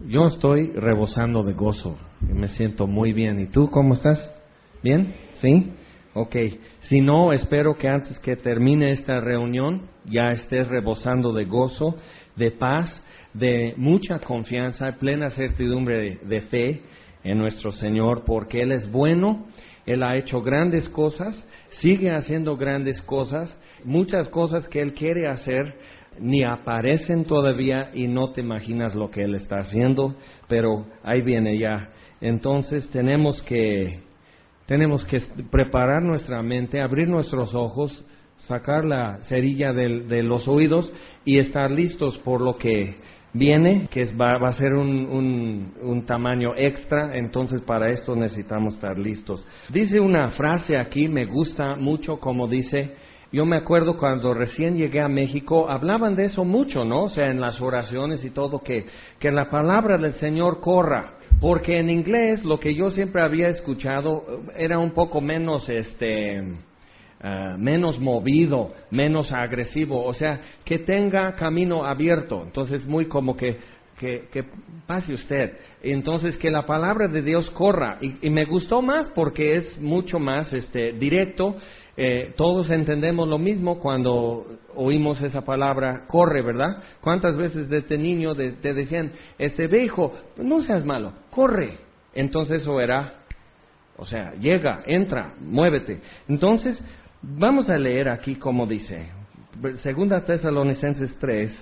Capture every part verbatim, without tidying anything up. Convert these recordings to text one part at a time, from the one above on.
Yo estoy rebosando de gozo, me siento muy bien. ¿Y tú cómo estás? ¿Bien? ¿Sí? Ok. Si no, espero que antes que termine esta reunión ya estés rebosando de gozo, de paz, de mucha confianza, plena certidumbre de, de fe en nuestro Señor, porque Él es bueno, Él ha hecho grandes cosas, sigue haciendo grandes cosas, muchas cosas que Él quiere hacer ni aparecen todavía y no te imaginas lo que Él está haciendo, pero ahí viene ya. Entonces tenemos que, tenemos que preparar nuestra mente, abrir nuestros ojos, sacar la cerilla de, de los oídos y estar listos por lo que viene, que es, va, va a ser un, un, un tamaño extra. Entonces para esto necesitamos estar listos. Dice una frase aquí, me gusta mucho, como dice... Yo me acuerdo cuando recién llegué a México, hablaban de eso mucho, ¿no? O sea, en las oraciones y todo, que, que la palabra del Señor corra. Porque en inglés, lo que yo siempre había escuchado era un poco menos, este, uh, menos movido, menos agresivo. O sea, que tenga camino abierto. Entonces, muy como que, que, que pase usted. Entonces, que la palabra de Dios corra. Y, y me gustó más porque es mucho más, este, directo. Eh, todos entendemos lo mismo cuando oímos esa palabra corre, ¿verdad? ¿Cuántas veces desde niño de, te decían, este, ve hijo, no seas malo, corre? Entonces eso era, o sea, llega, entra, muévete. Entonces, vamos a leer aquí como dice, Segunda Tesalonicenses tres.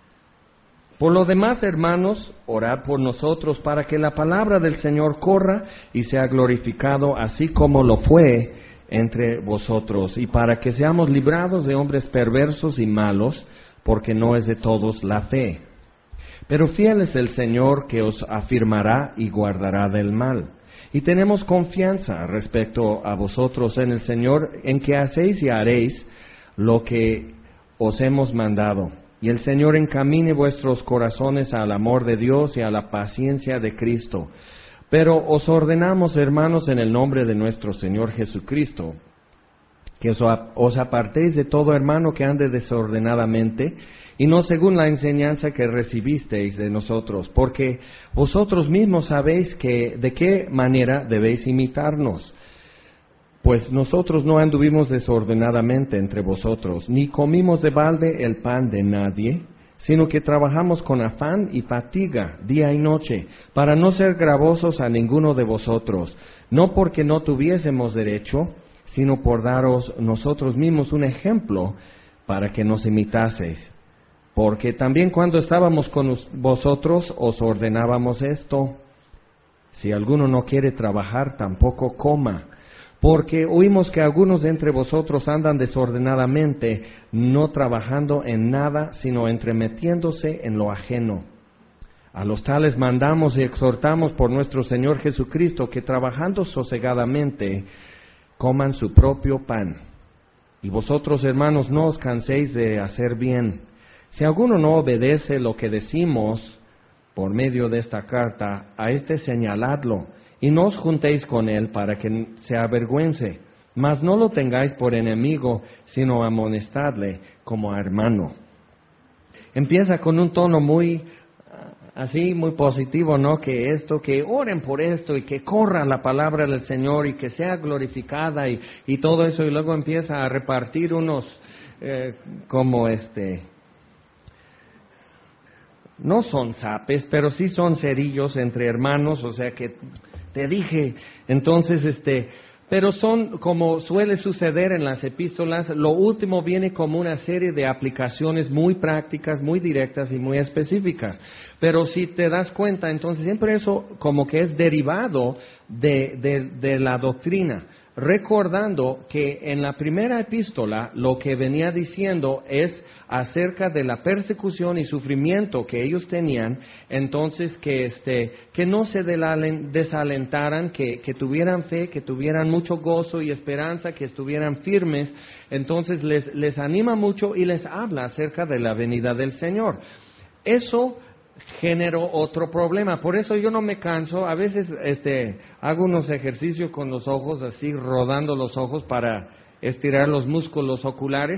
Por lo demás, hermanos, orad por nosotros para que la palabra del Señor corra y sea glorificado así como lo fue entre vosotros, y para que seamos librados de hombres perversos y malos, porque no es de todos la fe. Pero fiel es el Señor que os afirmará y guardará del mal. Y tenemos confianza respecto a vosotros en el Señor, en que hacéis y haréis lo que os hemos mandado. Y el Señor encamine vuestros corazones al amor de Dios y a la paciencia de Cristo. Pero os ordenamos, hermanos, en el nombre de nuestro Señor Jesucristo, que os, os apartéis de todo hermano que ande desordenadamente, y no según la enseñanza que recibisteis de nosotros, porque vosotros mismos sabéis que de qué manera debéis imitarnos. Pues nosotros no anduvimos desordenadamente entre vosotros, ni comimos de balde el pan de nadie, sino que trabajamos con afán y fatiga día y noche, para no ser gravosos a ninguno de vosotros, no porque no tuviésemos derecho, sino por daros nosotros mismos un ejemplo para que nos imitaseis. Porque también cuando estábamos con vosotros os ordenábamos esto: si alguno no quiere trabajar, tampoco coma. Porque oímos que algunos de entre vosotros andan desordenadamente, no trabajando en nada, sino entremetiéndose en lo ajeno. A los tales mandamos y exhortamos por nuestro Señor Jesucristo, que trabajando sosegadamente, coman su propio pan. Y vosotros, hermanos, no os canséis de hacer bien. Si alguno no obedece lo que decimos por medio de esta carta, a éste señaladlo, y no os juntéis con él para que se avergüence, mas no lo tengáis por enemigo, sino amonestadle como a hermano. Empieza con un tono muy, así, muy positivo, ¿no? Que esto, que oren por esto y que corra la palabra del Señor y que sea glorificada y, y todo eso, y luego empieza a repartir unos, eh, como este... no son zapes, pero sí son cerillos entre hermanos, o sea que te dije, entonces, este, pero son, como suele suceder en las epístolas, lo último viene como una serie de aplicaciones muy prácticas, muy directas y muy específicas. Pero si te das cuenta, entonces siempre eso como que es derivado de, de, de la doctrina. Recordando que en la primera epístola lo que venía diciendo es acerca de la persecución y sufrimiento que ellos tenían, entonces que este que no se desalentaran, que, que tuvieran fe, que tuvieran mucho gozo y esperanza, que estuvieran firmes. Entonces les, les anima mucho y les habla acerca de la venida del Señor. Eso generó otro problema. Por eso yo no me canso. A veces este hago unos ejercicios con los ojos, así rodando los ojos para estirar los músculos oculares,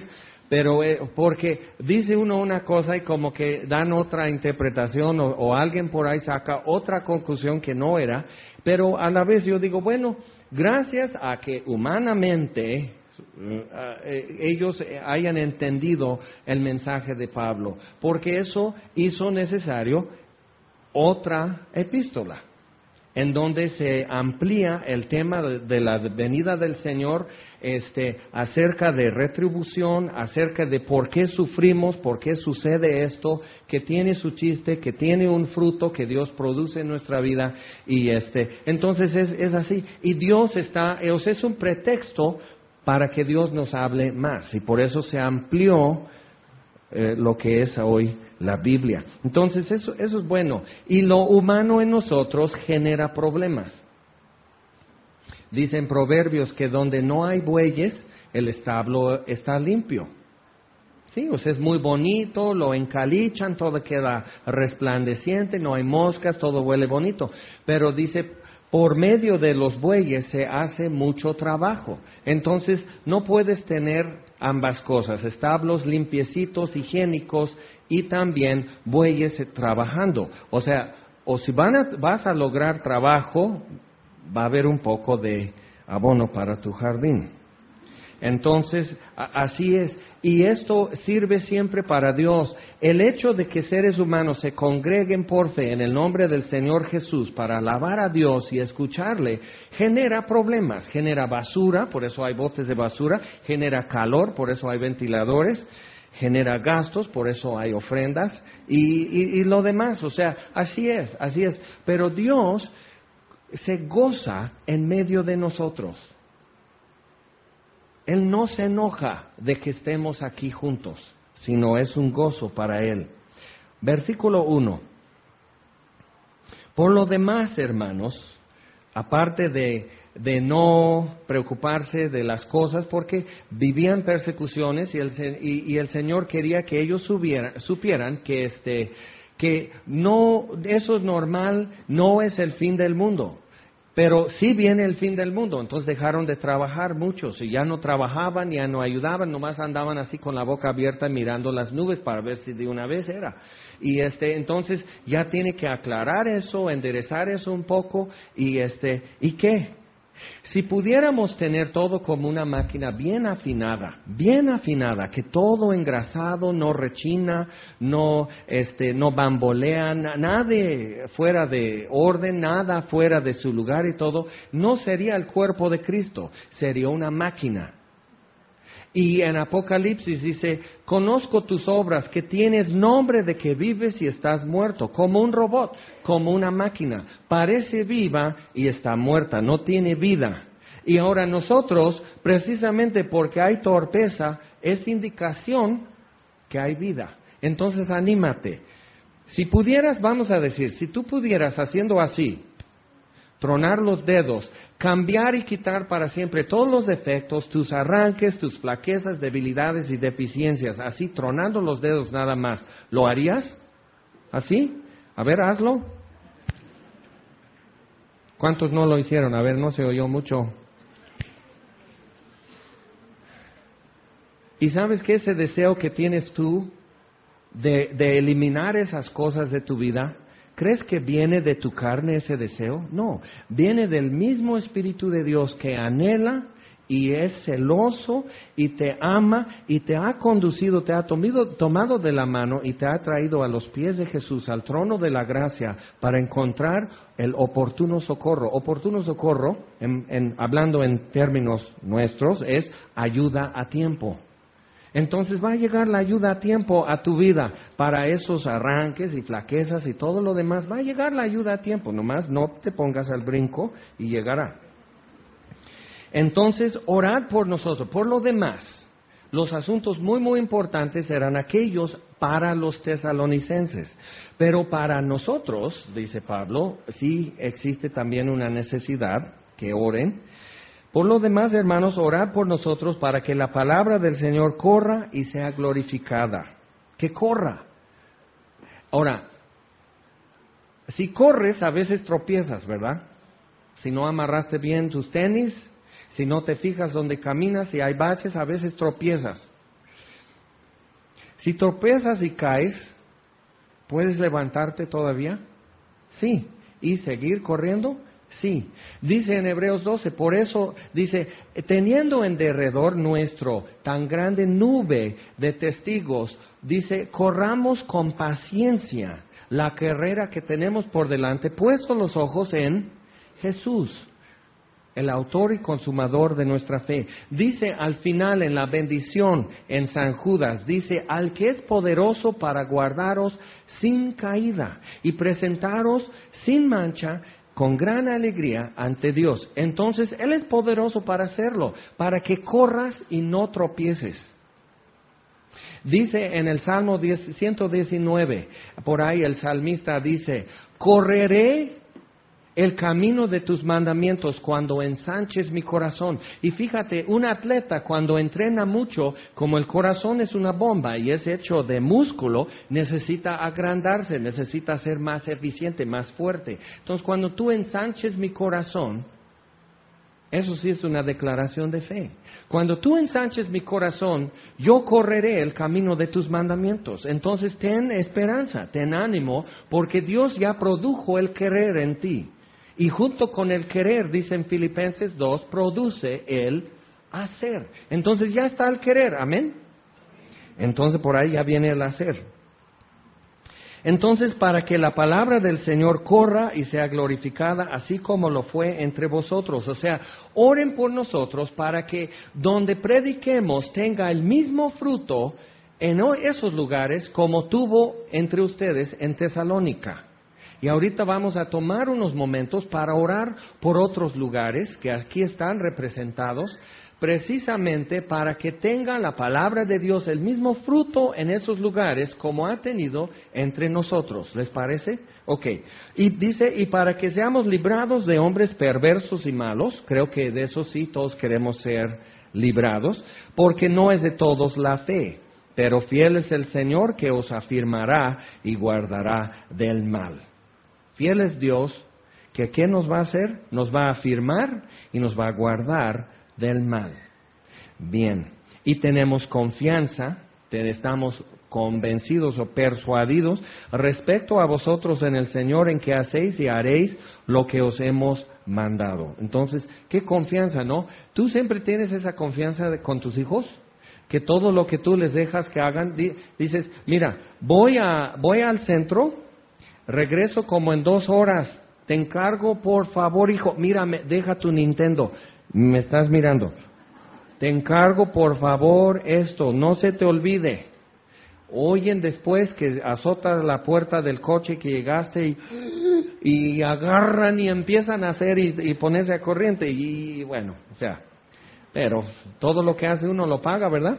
pero eh, porque dice uno una cosa y como que dan otra interpretación o, o alguien por ahí saca otra conclusión que no era, pero a la vez yo digo, bueno, gracias a que humanamente Uh, eh, ellos hayan entendido el mensaje de Pablo, porque eso hizo necesario otra epístola, en donde se amplía el tema de, de la venida del Señor, este, acerca de retribución, acerca de por qué sufrimos, por qué sucede esto, que tiene su chiste, que tiene un fruto que Dios produce en nuestra vida, y este, entonces es, es así, y Dios está, o sea, es un pretexto para que Dios nos hable más, y por eso se amplió eh, lo que es hoy la Biblia. Entonces eso, eso es bueno, y lo humano en nosotros genera problemas. Dicen Proverbios que donde no hay bueyes, el establo está limpio. Sí, o sea, es muy bonito, lo encalichan, todo queda resplandeciente, no hay moscas, todo huele bonito, pero dice, por medio de los bueyes se hace mucho trabajo. Entonces, no puedes tener ambas cosas, establos limpiecitos, higiénicos, y también bueyes trabajando. O sea, o si van a, vas a lograr trabajo, va a haber un poco de abono para tu jardín. Entonces, a, así es. Y esto sirve siempre para Dios. El hecho de que seres humanos se congreguen por fe en el nombre del Señor Jesús para alabar a Dios y escucharle, genera problemas, genera basura, por eso hay botes de basura, genera calor, por eso hay ventiladores, genera gastos, por eso hay ofrendas, y, y, y lo demás. O sea, así es, así es. Pero Dios se goza en medio de nosotros. Él no se enoja de que estemos aquí juntos, sino es un gozo para Él. Versículo uno. Por lo demás, hermanos, aparte de, de no preocuparse de las cosas, porque vivían persecuciones y el, y, y el Señor quería que ellos subiera, supieran que, este, que no, eso es normal, no es el fin del mundo. Pero sí viene el fin del mundo, entonces dejaron de trabajar muchos y ya no trabajaban, ya no ayudaban, nomás andaban así con la boca abierta mirando las nubes para ver si de una vez era. Y este, entonces ya tiene que aclarar eso, enderezar eso un poco, y este, ¿y qué? Si pudiéramos tener todo como una máquina bien afinada, bien afinada, que todo engrasado, no rechina, no, este, no bambolea, nada de fuera de orden, nada fuera de su lugar y todo, no sería el cuerpo de Cristo, sería una máquina. Y en Apocalipsis dice, conozco tus obras, que tienes nombre de que vives y estás muerto, como un robot, como una máquina. Parece viva y está muerta, no tiene vida. Y ahora nosotros, precisamente porque hay torpeza, es indicación que hay vida. Entonces anímate. Si pudieras, vamos a decir, si tú pudieras haciendo así, tronar los dedos, cambiar y quitar para siempre todos los defectos, tus arranques, tus flaquezas, debilidades y deficiencias, así tronando los dedos nada más, ¿lo harías? ¿Así? A ver, hazlo. ¿Cuántos no lo hicieron? A ver, no se oyó mucho. ¿Y sabes qué? Ese deseo que tienes tú de, de eliminar esas cosas de tu vida, ¿crees que viene de tu carne ese deseo? No, viene del mismo Espíritu de Dios que anhela y es celoso y te ama y te ha conducido, te ha tomado, tomado de la mano y te ha traído a los pies de Jesús, al trono de la gracia, para encontrar el oportuno socorro. Oportuno socorro, en, en, hablando en términos nuestros, es ayuda a tiempo. Entonces va a llegar la ayuda a tiempo a tu vida para esos arranques y flaquezas y todo lo demás. Va a llegar la ayuda a tiempo, nomás no te pongas al brinco y llegará. Entonces, orad por nosotros. Por lo demás, los asuntos muy, muy importantes eran aquellos para los tesalonicenses. Pero para nosotros, dice Pablo, sí existe también una necesidad que oren. Por lo demás, hermanos, orad por nosotros para que la palabra del Señor corra y sea glorificada. Que corra. Ahora, si corres, a veces tropiezas, ¿verdad? Si no amarraste bien tus tenis, si no te fijas dónde caminas, si hay baches, a veces tropiezas. Si tropiezas y caes, ¿puedes levantarte todavía? Sí. ¿Y seguir corriendo? Sí. Dice en Hebreos doce, por eso dice, teniendo en derredor nuestro tan grande nube de testigos, dice, corramos con paciencia la carrera que tenemos por delante, puestos los ojos en Jesús, el autor y consumador de nuestra fe. Dice al final en la bendición en San Judas, dice, al que es poderoso para guardaros sin caída y presentaros sin mancha con gran alegría ante Dios. Entonces, Él es poderoso para hacerlo, para que corras y no tropieces. Dice en el Salmo ciento diecinueve, por ahí el salmista dice, correré el camino de tus mandamientos cuando ensanches mi corazón. Y fíjate, un atleta cuando entrena mucho, como el corazón es una bomba y es hecho de músculo, necesita agrandarse, necesita ser más eficiente, más fuerte. Entonces, cuando tú ensanches mi corazón, eso sí es una declaración de fe. Cuando tú ensanches mi corazón, yo correré el camino de tus mandamientos. Entonces, ten esperanza, ten ánimo, porque Dios ya produjo el querer en ti. Y junto con el querer, dice en Filipenses dos, produce el hacer. Entonces ya está el querer, amén. Entonces por ahí ya viene el hacer. Entonces, para que la palabra del Señor corra y sea glorificada, así como lo fue entre vosotros. O sea, oren por nosotros para que donde prediquemos tenga el mismo fruto en esos lugares como tuvo entre ustedes en Tesalónica. Y ahorita vamos a tomar unos momentos para orar por otros lugares que aquí están representados, precisamente para que tenga la palabra de Dios el mismo fruto en esos lugares como ha tenido entre nosotros. ¿Les parece? Ok. Y dice, y para que seamos librados de hombres perversos y malos, creo que de eso sí todos queremos ser librados, porque no es de todos la fe, pero fiel es el Señor que os afirmará y guardará del mal. Fiel es Dios, que ¿qué nos va a hacer? Nos va a afirmar y nos va a guardar del mal. Bien, y tenemos confianza, estamos convencidos o persuadidos respecto a vosotros en el Señor, en que hacéis y haréis lo que os hemos mandado. Entonces, ¿qué confianza, no? ¿Tú siempre tienes esa confianza de, con tus hijos? Que todo lo que tú les dejas que hagan, di, dices, mira, voy a voy al centro, regreso como en dos horas. Te encargo, por favor, hijo. Mírame, deja tu Nintendo. Me estás mirando. Te encargo, por favor, esto. No se te olvide. Oyen después que azotas la puerta del coche que llegaste y, y agarran y empiezan a hacer y, y ponerse a corriente. Y bueno, o sea, pero todo lo que hace uno lo paga, ¿verdad?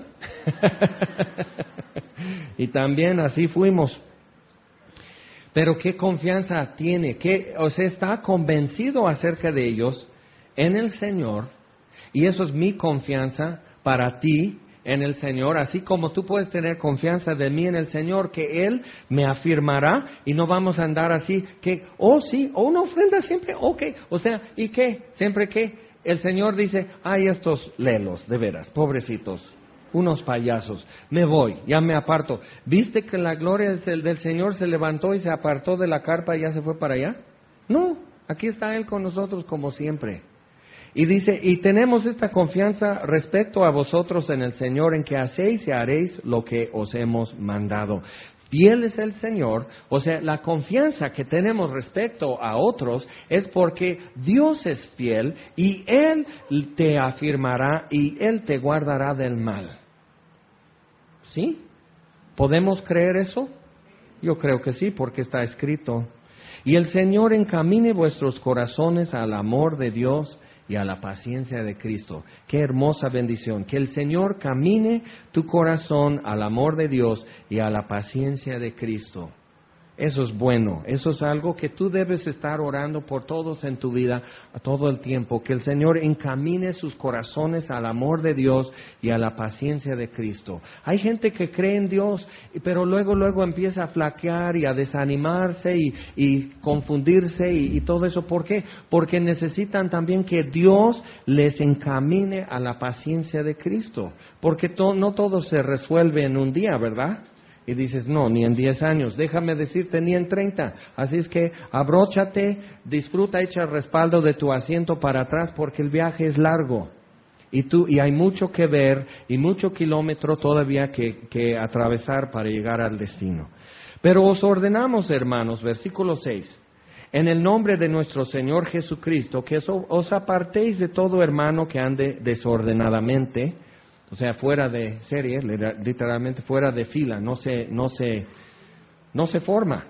Y también así fuimos. Pero qué confianza tiene, que, o sea, está convencido acerca de ellos en el Señor, y eso es mi confianza para ti en el Señor, así como tú puedes tener confianza de mí en el Señor, que Él me afirmará y no vamos a andar así, que, oh sí, o oh, una ofrenda siempre, ok, o sea, ¿y qué? Siempre que el Señor dice, ay, estos lelos, de veras, pobrecitos. Unos payasos, me voy, ya me aparto. ¿Viste que la gloria del Señor se levantó y se apartó de la carpa y ya se fue para allá? No, aquí está Él con nosotros como siempre. Y dice, y tenemos esta confianza respecto a vosotros en el Señor, en que hacéis y haréis lo que os hemos mandado. Fiel es el Señor, o sea, la confianza que tenemos respecto a otros es porque Dios es fiel y Él te afirmará y Él te guardará del mal. ¿Sí? ¿Podemos creer eso? Yo creo que sí, porque está escrito. Y el Señor encamine vuestros corazones al amor de Dios y a la paciencia de Cristo. Qué hermosa bendición. Que el Señor camine tu corazón al amor de Dios y a la paciencia de Cristo. Eso es bueno, eso es algo que tú debes estar orando por todos en tu vida, todo el tiempo, que el Señor encamine sus corazones al amor de Dios y a la paciencia de Cristo. Hay gente que cree en Dios, pero luego, luego empieza a flaquear y a desanimarse y, y confundirse y, y todo eso. ¿Por qué? Porque necesitan también que Dios les encamine a la paciencia de Cristo, porque to, no todo se resuelve en un día, ¿verdad? Y dices, no, ni en diez años, déjame decirte, ni en treinta. Así es que abróchate, disfruta, echa el respaldo de tu asiento para atrás porque el viaje es largo. Y, tú, y hay mucho que ver y mucho kilómetro todavía que, que atravesar para llegar al destino. Pero os ordenamos, hermanos, versículo seis, en el nombre de nuestro Señor Jesucristo, que os apartéis de todo hermano que ande desordenadamente, o sea, fuera de serie, literalmente fuera de fila, no se, no se, no se forma.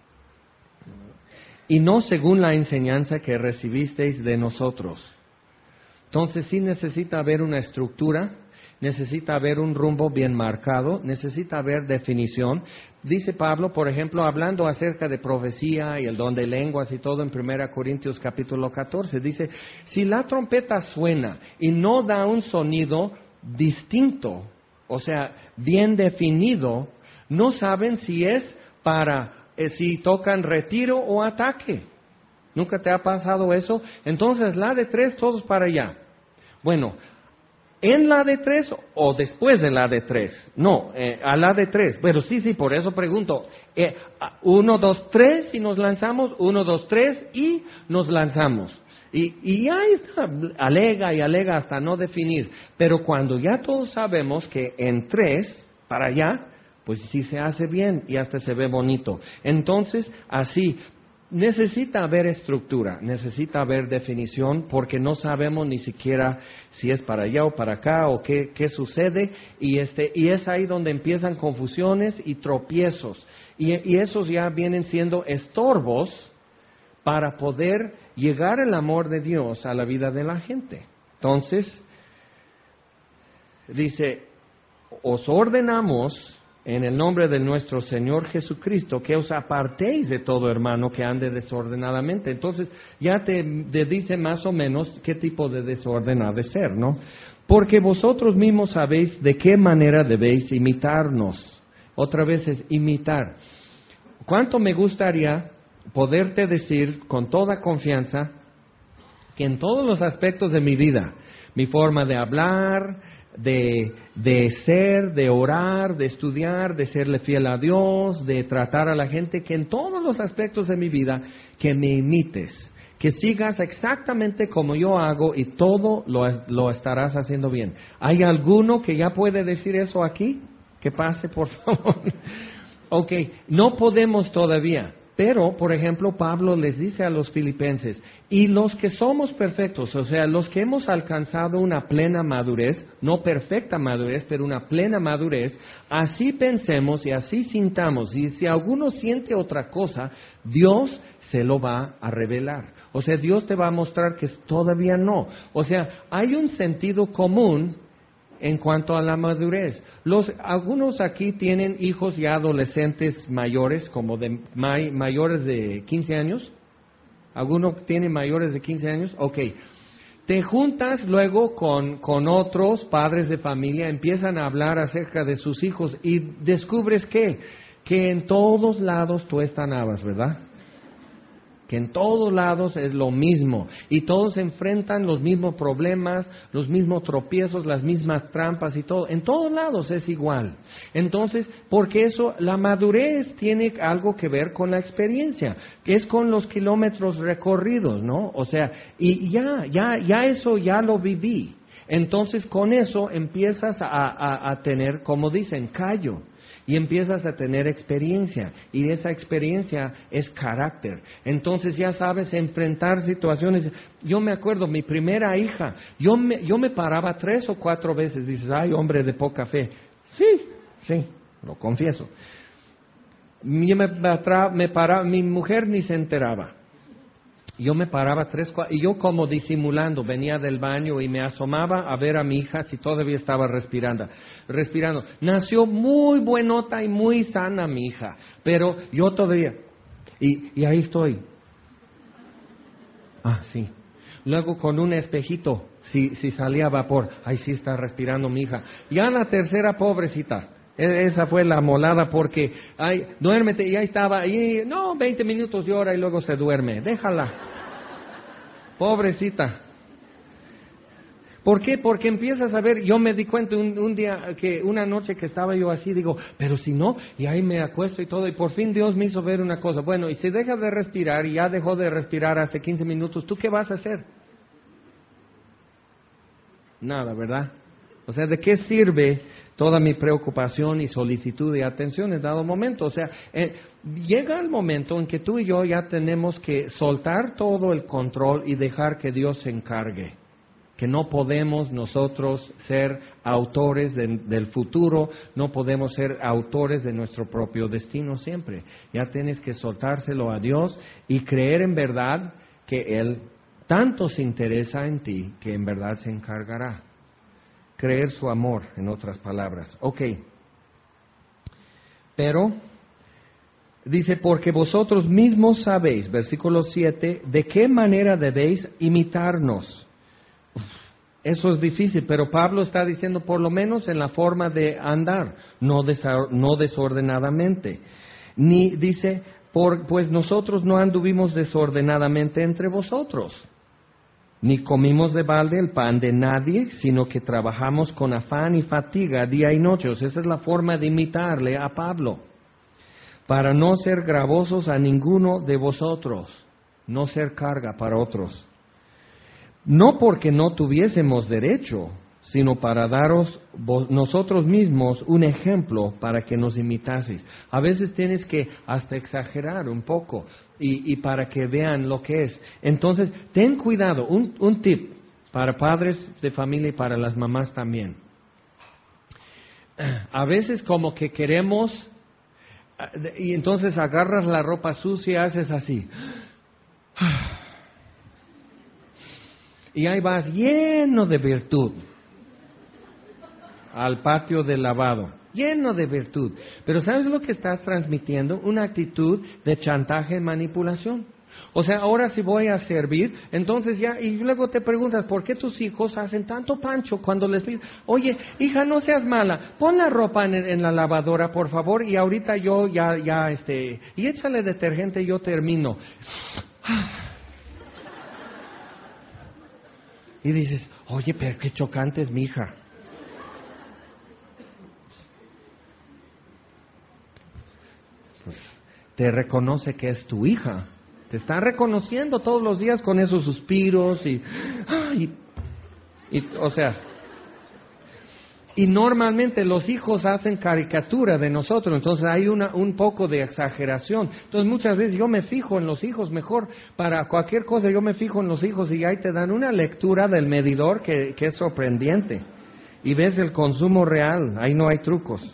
Y no según la enseñanza que recibisteis de nosotros. Entonces sí necesita haber una estructura, necesita haber un rumbo bien marcado, necesita haber definición. Dice Pablo, por ejemplo, hablando acerca de profecía y el don de lenguas y todo en primera Corintios capítulo catorce, dice, si la trompeta suena y no da un sonido distinto, o sea, bien definido, no saben si es para, eh, si tocan retiro o ataque. ¿Nunca te ha pasado eso? Entonces, la de tres, todos para allá. Bueno, ¿en la de tres o después de la de tres? No, eh, a la de tres. Pero sí, sí, por eso pregunto. Eh, uno, dos, tres y nos lanzamos. Uno, dos, tres y nos lanzamos. Y, y ya está, alega y alega hasta no definir. Pero cuando ya todos sabemos que en tres, para allá, pues sí se hace bien y hasta se ve bonito. Entonces, así, necesita haber estructura, necesita haber definición, porque no sabemos ni siquiera si es para allá o para acá o qué, qué sucede. Y, este, y es ahí donde empiezan confusiones y tropiezos. Y, y esos ya vienen siendo estorbos para poder llegar el amor de Dios a la vida de la gente. Entonces, dice, os ordenamos en el nombre de nuestro Señor Jesucristo que os apartéis de todo hermano que ande desordenadamente. Entonces, ya te, te dice más o menos qué tipo de desorden ha de ser, ¿no? Porque vosotros mismos sabéis de qué manera debéis imitarnos. Otra vez es imitar. ¿Cuánto me gustaría poderte decir con toda confianza que en todos los aspectos de mi vida, mi forma de hablar, de, de ser, de orar, de estudiar, de serle fiel a Dios, de tratar a la gente, que en todos los aspectos de mi vida, que me imites, que sigas exactamente como yo hago y todo lo, lo estarás haciendo bien? ¿Hay alguno que ya puede decir eso aquí? Que pase, por favor. Ok, no podemos todavía. Pero, por ejemplo, Pablo les dice a los filipenses, y los que somos perfectos, o sea, los que hemos alcanzado una plena madurez, no perfecta madurez, pero una plena madurez, así pensemos y así sintamos. Y si alguno siente otra cosa, Dios se lo va a revelar. O sea, Dios te va a mostrar que todavía no. O sea, hay un sentido común en cuanto a la madurez. Los, algunos aquí tienen hijos ya adolescentes mayores, como de may, mayores de quince años. ¿Alguno tiene mayores de quince años? Ok. Te juntas luego con, con otros padres de familia, empiezan a hablar acerca de sus hijos y descubres que, que en todos lados tú estanabas, ¿verdad? Que en todos lados es lo mismo y todos enfrentan los mismos problemas, los mismos tropiezos, las mismas trampas y todo. En todos lados es igual. Entonces, porque eso, la madurez tiene algo que ver con la experiencia, que es con los kilómetros recorridos, ¿no? O sea, y ya, ya, ya eso ya lo viví. Entonces, con eso empiezas a, a, a tener, como dicen, callo. Y empiezas a tener experiencia, y esa experiencia es carácter. Entonces ya sabes enfrentar situaciones. Yo me acuerdo, mi primera hija, yo me, yo me paraba tres o cuatro veces. Dices, ay, hombre de poca fe. Sí, sí, lo confieso. Yo me, me paraba, mi mujer ni se enteraba. Yo me paraba tres, cuatro, y yo como disimulando, venía del baño y me asomaba a ver a mi hija si todavía estaba respirando. respirando. Nació muy buenota y muy sana mi hija, pero yo todavía, y, y ahí estoy. Ah, sí. Luego con un espejito, si, si salía vapor, ahí sí está respirando mi hija. Ya la tercera, pobrecita. Esa fue la molada porque, ay, duérmete, y ahí estaba, y no, veinte minutos llora y luego se duerme, déjala. Pobrecita. ¿Por qué? Porque empiezas a ver, yo me di cuenta un, un día, que una noche que estaba yo así, digo, pero si no, y ahí me acuesto y todo, y por fin Dios me hizo ver una cosa. Bueno, y si dejas de respirar, y ya dejó de respirar hace quince minutos, ¿tú qué vas a hacer? Nada, ¿verdad? O sea, ¿de qué sirve toda mi preocupación y solicitud de atención en dado momento? O sea, eh, llega el momento en que tú y yo ya tenemos que soltar todo el control y dejar que Dios se encargue. Que no podemos nosotros ser autores de, del futuro, no podemos ser autores de nuestro propio destino siempre. Ya tienes que soltárselo a Dios y creer en verdad que Él tanto se interesa en ti que en verdad se encargará. Creer su amor, en otras palabras. Ok. Pero, dice, porque vosotros mismos sabéis, versículo siete, de qué manera debéis imitarnos. Eso es difícil, pero Pablo está diciendo por lo menos en la forma de andar, no, desa- no desordenadamente. Ni dice, por, pues nosotros no anduvimos desordenadamente entre vosotros, ni comimos de balde el pan de nadie, sino que trabajamos con afán y fatiga día y noche. O sea, esa es la forma de imitarle a Pablo, para no ser gravosos a ninguno de vosotros, no ser carga para otros. No porque no tuviésemos derecho, sino para daros vos, nosotros mismos un ejemplo para que nos imitaseis. A veces tienes que hasta exagerar un poco y, y para que vean lo que es. Entonces, ten cuidado, un, un tip para padres de familia y para las mamás también. A veces como que queremos, y entonces agarras la ropa sucia y haces así. Y ahí vas lleno de virtud al patio del lavado, lleno de virtud. Pero ¿sabes lo que estás transmitiendo? Una actitud de chantaje y manipulación. O sea, ahora si voy a servir, entonces ya, y luego te preguntas, ¿por qué tus hijos hacen tanto pancho cuando les dices, oye, hija, no seas mala, pon la ropa en, en la lavadora, por favor, y ahorita yo ya, ya, este, y échale detergente y yo termino. Y dices, oye, pero qué chocante es mi hija. Pues, te reconoce que es tu hija. Te está reconociendo todos los días con esos suspiros y, y, y o sea, y normalmente los hijos hacen caricatura de nosotros, entonces hay una, un poco de exageración. Entonces muchas veces yo me fijo en los hijos, mejor para cualquier cosa yo me fijo en los hijos y ahí te dan una lectura del medidor que, que es sorprendente. Y ves el consumo real, ahí no hay trucos.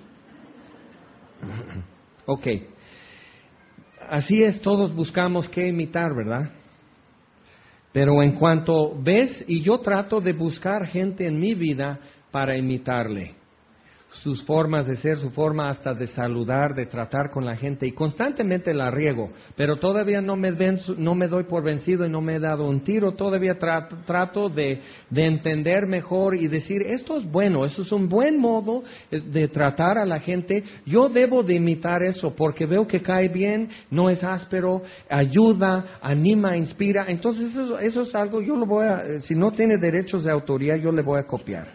Ok. Así es, todos buscamos qué imitar, ¿verdad? Pero en cuanto ves, y yo trato de buscar gente en mi vida para imitarle, sus formas de ser, su forma hasta de saludar, de tratar con la gente, y constantemente la riego, pero todavía no me, venzo, no me doy por vencido y no me he dado un tiro, todavía trato, trato de, de entender mejor y decir, esto es bueno, eso es un buen modo de tratar a la gente, yo debo de imitar eso, porque veo que cae bien, no es áspero, ayuda, anima, inspira, entonces eso, eso es algo, yo lo voy a, si no tiene derechos de autoría, yo le voy a copiar.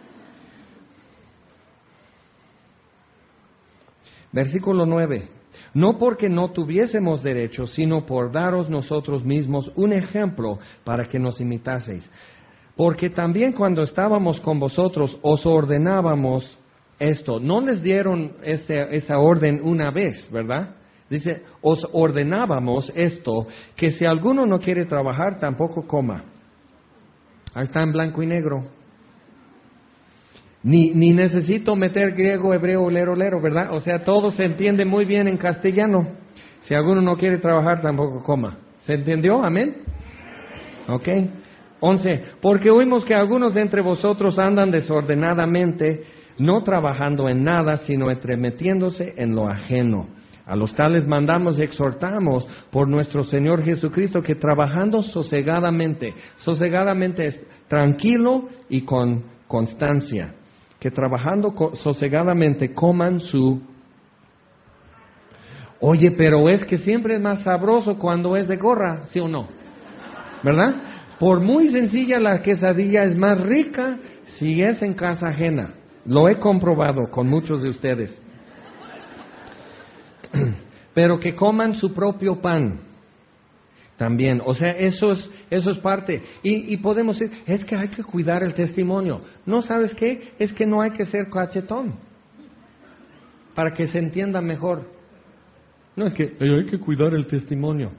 Versículo nueve. No porque no tuviésemos derecho, sino por daros nosotros mismos un ejemplo para que nos imitaseis. Porque también cuando estábamos con vosotros os ordenábamos esto. No les dieron ese, esa orden una vez, ¿verdad? Dice, os ordenábamos esto, que si alguno no quiere trabajar, tampoco coma. Ahí está en blanco y negro. Ni, ni necesito meter griego, hebreo, lero, lero, ¿verdad? O sea, todo se entiende muy bien en castellano. Si alguno no quiere trabajar, tampoco coma. ¿Se entendió? ¿Amén? Ok. Once. Porque oímos que algunos de entre vosotros andan desordenadamente, no trabajando en nada, sino entremetiéndose en lo ajeno. A los tales mandamos y exhortamos por nuestro Señor Jesucristo que trabajando sosegadamente, sosegadamente es tranquilo y con constancia, que trabajando sosegadamente coman su... Oye, pero es que siempre es más sabroso cuando es de gorra, ¿sí o no? ¿Verdad? Por muy sencilla la quesadilla es más rica si es en casa ajena. Lo he comprobado con muchos de ustedes. Pero que coman su propio pan también. O sea, eso es, eso es parte. Y, y podemos decir, es que hay que cuidar el testimonio. ¿No sabes qué? Es que no hay que ser cachetón para que se entienda mejor. No es que hay que cuidar el testimonio.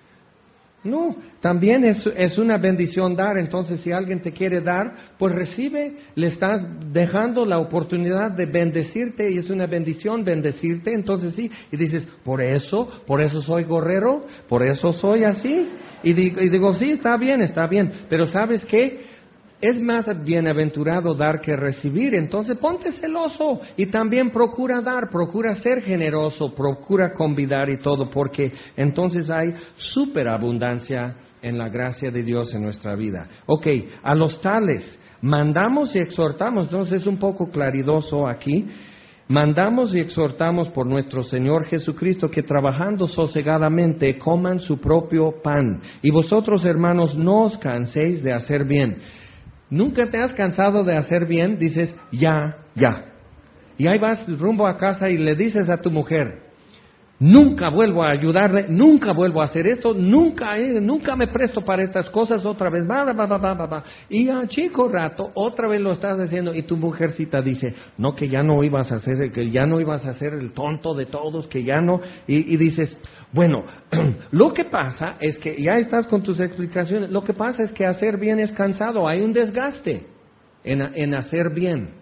No, también es, es una bendición dar. Entonces, si alguien te quiere dar, pues recibe, le estás dejando la oportunidad de bendecirte y es una bendición bendecirte. Entonces sí, y dices, por eso, por eso soy gorrero, por eso soy así. Y digo, y digo sí, está bien, está bien, pero ¿sabes qué? Es más bienaventurado dar que recibir, entonces ponte celoso y también procura dar, procura ser generoso, procura convidar y todo, porque entonces hay superabundancia en la gracia de Dios en nuestra vida. Ok, a los tales, mandamos y exhortamos, entonces es un poco claridoso aquí, mandamos y exhortamos por nuestro Señor Jesucristo que trabajando sosegadamente coman su propio pan, y vosotros hermanos no os canséis de hacer bien. ¿Nunca te has cansado de hacer bien? Dices, ya, ya. Y ahí vas rumbo a casa y le dices a tu mujer, nunca vuelvo a ayudarle, nunca vuelvo a hacer esto, nunca, eh, nunca me presto para estas cosas otra vez. Va, va, va, va, va, va. Y a chico rato, otra vez lo estás haciendo y tu mujercita dice, no, que ya no ibas a hacer, que ya no ibas a ser el tonto de todos, que ya no. Y, y dices, bueno, lo que pasa es que, ya estás con tus explicaciones, lo que pasa es que hacer bien es cansado, hay un desgaste en, en hacer bien.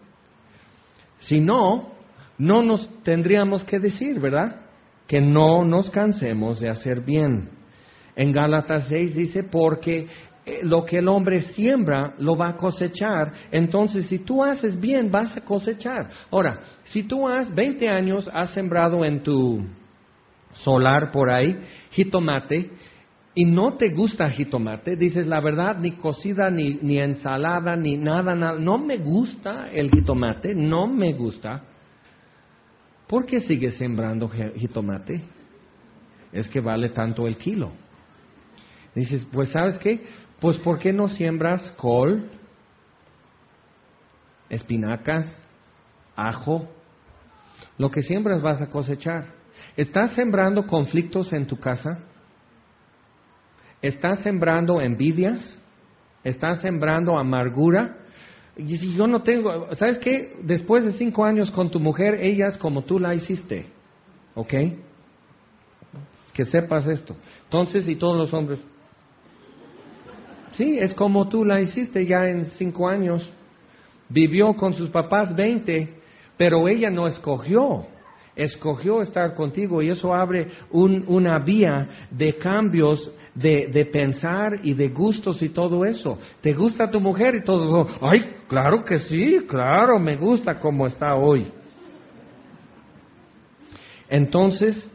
Si no, no nos tendríamos que decir, ¿verdad? Que no nos cansemos de hacer bien. En Gálatas seis dice, porque lo que el hombre siembra lo va a cosechar. Entonces, si tú haces bien, vas a cosechar. Ahora, si tú has veinte años, has sembrado en tu solar por ahí jitomate y no te gusta jitomate, dices la verdad, ni cocida, ni, ni ensalada, ni nada, nada, no me gusta el jitomate, no me gusta. ¿Por qué sigues sembrando jitomate? Es que vale tanto el kilo. Dices, pues ¿sabes qué? Pues ¿por qué no siembras col, espinacas, ajo? Lo que siembras vas a cosechar. ¿Estás sembrando conflictos en tu casa? ¿Estás sembrando envidias? ¿Estás sembrando amargura? Y si yo no tengo, ¿sabes qué? Después de cinco años con tu mujer, ella es como tú la hiciste, ¿ok? Que sepas esto. Entonces, y todos los hombres, sí, es como tú la hiciste ya en cinco años. Vivió con sus papás veinte, pero ella no escogió. Escogió estar contigo y eso abre un, una vía de cambios de, de pensar y de gustos y todo eso. ¿Te gusta tu mujer? Y todo, ay, claro que sí, claro, me gusta como está hoy. Entonces,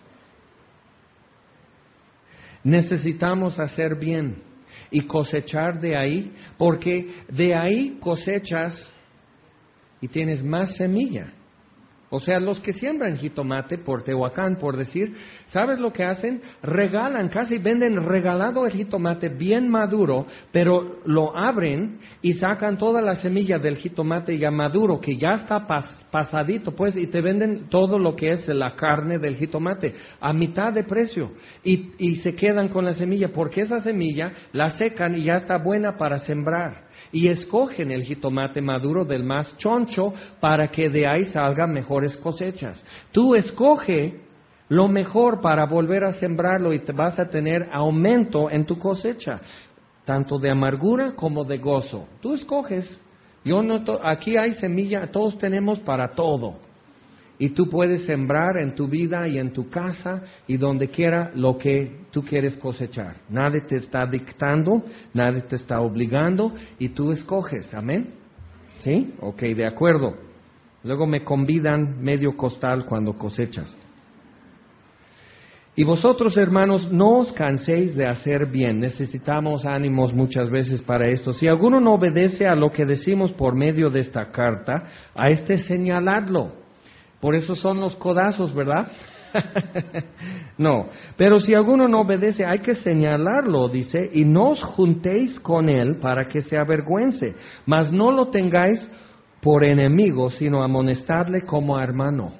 necesitamos hacer bien y cosechar de ahí, porque de ahí cosechas y tienes más semilla. O sea, los que siembran jitomate por Tehuacán, por decir, ¿sabes lo que hacen? Regalan, casi venden regalado el jitomate bien maduro, pero lo abren y sacan toda la semilla del jitomate ya maduro, que ya está pas- pasadito, pues, y te venden todo lo que es la carne del jitomate a mitad de precio. Y, y se quedan con la semilla, porque esa semilla la secan y ya está buena para sembrar. Y escogen el jitomate maduro del más choncho para que de ahí salgan mejores cosechas. Tú escoge lo mejor para volver a sembrarlo y te vas a tener aumento en tu cosecha, tanto de amargura como de gozo. Tú escoges. Yo no to- aquí hay semilla, todos tenemos para todo. Y tú puedes sembrar en tu vida y en tu casa y donde quiera lo que tú quieres cosechar. Nadie te está dictando, nadie te está obligando y tú escoges. ¿Amén? ¿Sí? Ok, de acuerdo. Luego me convidan medio costal cuando cosechas. Y vosotros, hermanos, no os canséis de hacer bien. Necesitamos ánimos muchas veces para esto. Si alguno no obedece a lo que decimos por medio de esta carta, a este señaladlo. Por eso son los codazos, ¿verdad? No, pero si alguno no obedece, hay que señalarlo, dice, y no os juntéis con él para que se avergüence, mas no lo tengáis por enemigo, sino amonestadle como a hermano.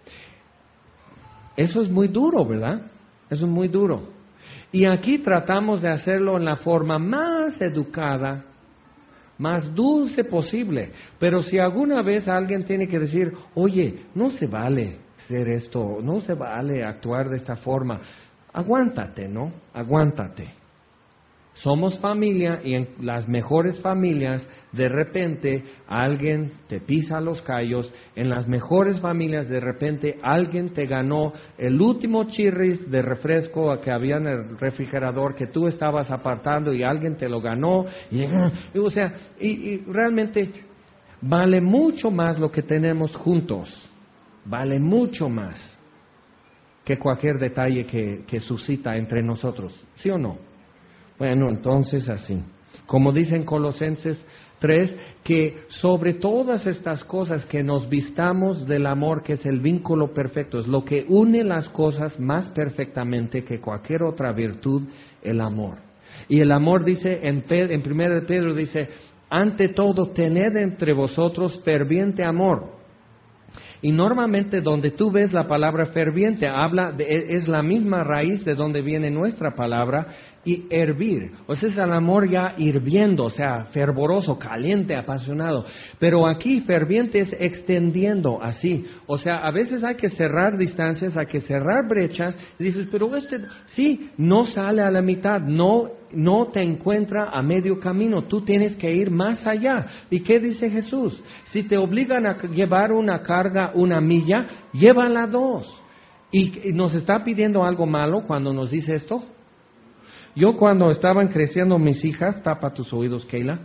Eso es muy duro, ¿verdad? Eso es muy duro. Y aquí tratamos de hacerlo en la forma más educada, más dulce posible. Pero si alguna vez alguien tiene que decir, oye, no se vale hacer esto, no se vale actuar de esta forma, aguántate, ¿no? Aguántate. Somos familia y en las mejores familias de repente alguien te pisa los callos, en las mejores familias de repente alguien te ganó el último chirris de refresco que había en el refrigerador que tú estabas apartando y alguien te lo ganó. Y, y, o sea, y, y realmente vale mucho más lo que tenemos juntos, vale mucho más que cualquier detalle que, que suscita entre nosotros, ¿sí o no? Bueno, entonces así, como dicen Colosenses tres, que sobre todas estas cosas que nos vistamos del amor, que es el vínculo perfecto, es lo que une las cosas más perfectamente que cualquier otra virtud, el amor. Y el amor dice, en, Pedro, en primera de Pedro dice, ante todo tened entre vosotros ferviente amor. Y normalmente donde tú ves la palabra ferviente, habla de, es la misma raíz de donde viene nuestra palabra, y hervir. O sea, es el amor ya hirviendo, o sea, fervoroso, caliente, apasionado. Pero aquí ferviente es extendiendo así. O sea, a veces hay que cerrar distancias, hay que cerrar brechas. Y dices, pero este, sí, no sale a la mitad, no, no te encuentra a medio camino. Tú tienes que ir más allá. ¿Y qué dice Jesús? Si te obligan a llevar una carga una milla, llévala dos. ¿Y nos está pidiendo algo malo cuando nos dice esto? Yo cuando estaban creciendo mis hijas, tapa tus oídos, Keila.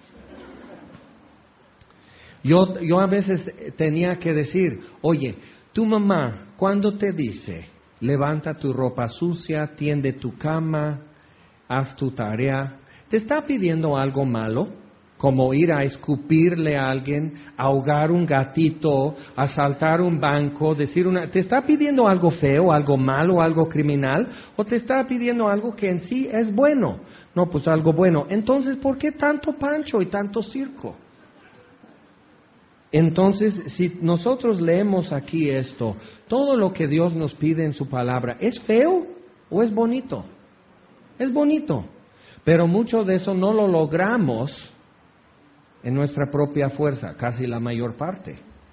Yo, yo a veces tenía que decir, oye, tu mamá, cuando te dice, levanta tu ropa sucia, tiende tu cama, haz tu tarea, ¿te está pidiendo algo malo? Como ir a escupirle a alguien, ahogar un gatito, asaltar un banco, decir una... ¿Te está pidiendo algo feo, algo malo, algo criminal? ¿O te está pidiendo algo que en sí es bueno? No, pues algo bueno. Entonces, ¿por qué tanto pancho y tanto circo? Entonces, si nosotros leemos aquí esto, todo lo que Dios nos pide en su palabra, ¿es feo o es bonito? Es bonito. Pero mucho de eso no lo logramos en nuestra propia fuerza, casi la mayor parte.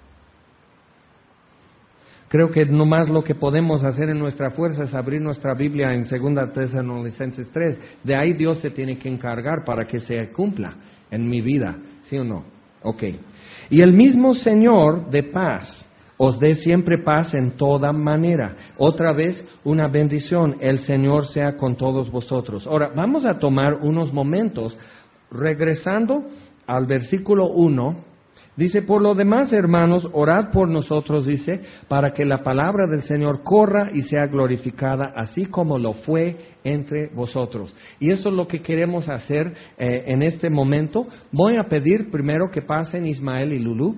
Creo que nomás lo que podemos hacer en nuestra fuerza es abrir nuestra Biblia en segunda Tesalonicenses tres. De ahí Dios se tiene que encargar para que se cumpla en mi vida, ¿sí o no? Ok. Y el mismo Señor de paz os dé siempre paz en toda manera. Otra vez, una bendición, el Señor sea con todos vosotros. Ahora, vamos a tomar unos momentos regresando al versículo uno, dice, por lo demás, hermanos, orad por nosotros, dice, para que la palabra del Señor corra y sea glorificada, así como lo fue entre vosotros. Y eso es lo que queremos hacer eh, en este momento. Voy a pedir primero que pasen Ismael y Lulú.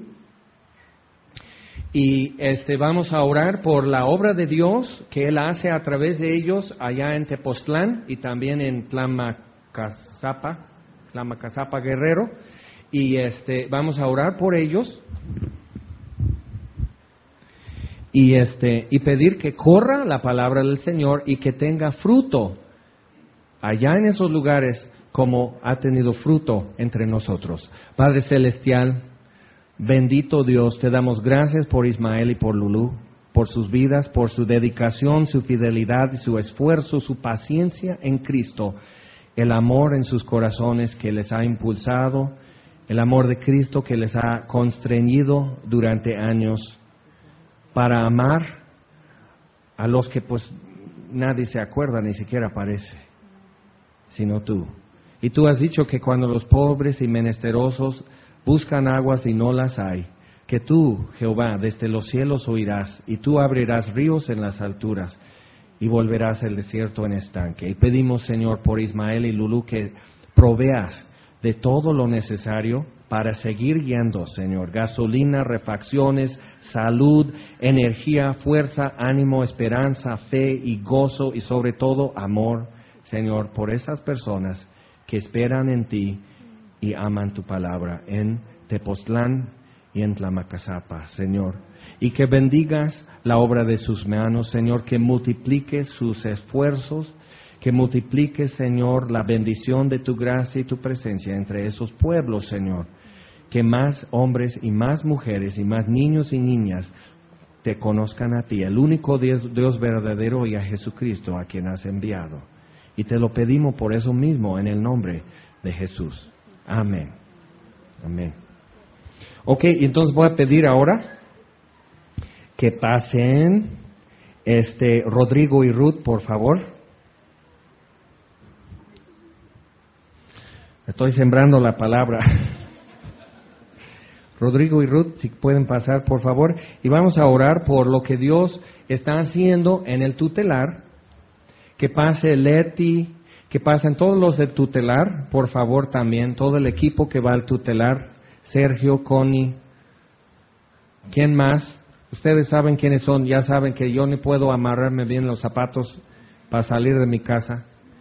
Y este, vamos a orar por la obra de Dios que Él hace a través de ellos allá en Tepoztlán y también en Tlamacazapa, Tlamacazapa Guerrero. Y este, vamos a orar por ellos y, este, y pedir que corra la palabra del Señor y que tenga fruto allá en esos lugares como ha tenido fruto entre nosotros. Padre Celestial, bendito Dios, te damos gracias por Ismael y por Lulú, por sus vidas, por su dedicación, su fidelidad, su esfuerzo, su paciencia en Cristo, el amor en sus corazones que les ha impulsado, el amor de Cristo que les ha constreñido durante años para amar a los que pues nadie se acuerda, ni siquiera aparece, sino tú. Y tú has dicho que cuando los pobres y menesterosos buscan aguas y no las hay, que tú, Jehová, desde los cielos oirás, y tú abrirás ríos en las alturas, y volverás el desierto en estanque. Y pedimos, Señor, por Ismael y Lulú, que proveas de todo lo necesario para seguir yendo, Señor. Gasolina, refacciones, salud, energía, fuerza, ánimo, esperanza, fe y gozo y sobre todo amor, Señor, por esas personas que esperan en ti y aman tu palabra en Tepoztlán y en Tlamacazapa, Señor. Y que bendigas la obra de sus manos, Señor, que multipliques sus esfuerzos, que multipliques, Señor, la bendición de tu gracia y tu presencia entre esos pueblos, Señor. Que más hombres y más mujeres y más niños y niñas te conozcan a ti, el único Dios, Dios verdadero, y a Jesucristo, a quien has enviado. Y te lo pedimos por eso mismo, en el nombre de Jesús. Amén. Amén. Ok, entonces voy a pedir ahora que pasen este Rodrigo y Ruth, por favor. Estoy sembrando la palabra. Rodrigo y Ruth, si pueden pasar, por favor. Y vamos a orar por lo que Dios está haciendo en el tutelar. Que pase Leti, que pasen todos los del tutelar, por favor también. Todo el equipo que va al tutelar. Sergio, Connie. ¿Quién más? Ustedes saben quiénes son. Ya saben que yo no puedo amarrarme bien los zapatos para salir de mi casa.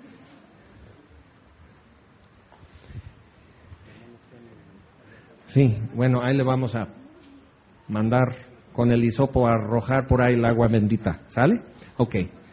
Sí, bueno, ahí le vamos a mandar con el hisopo a arrojar por ahí el agua bendita. ¿Sale? Ok.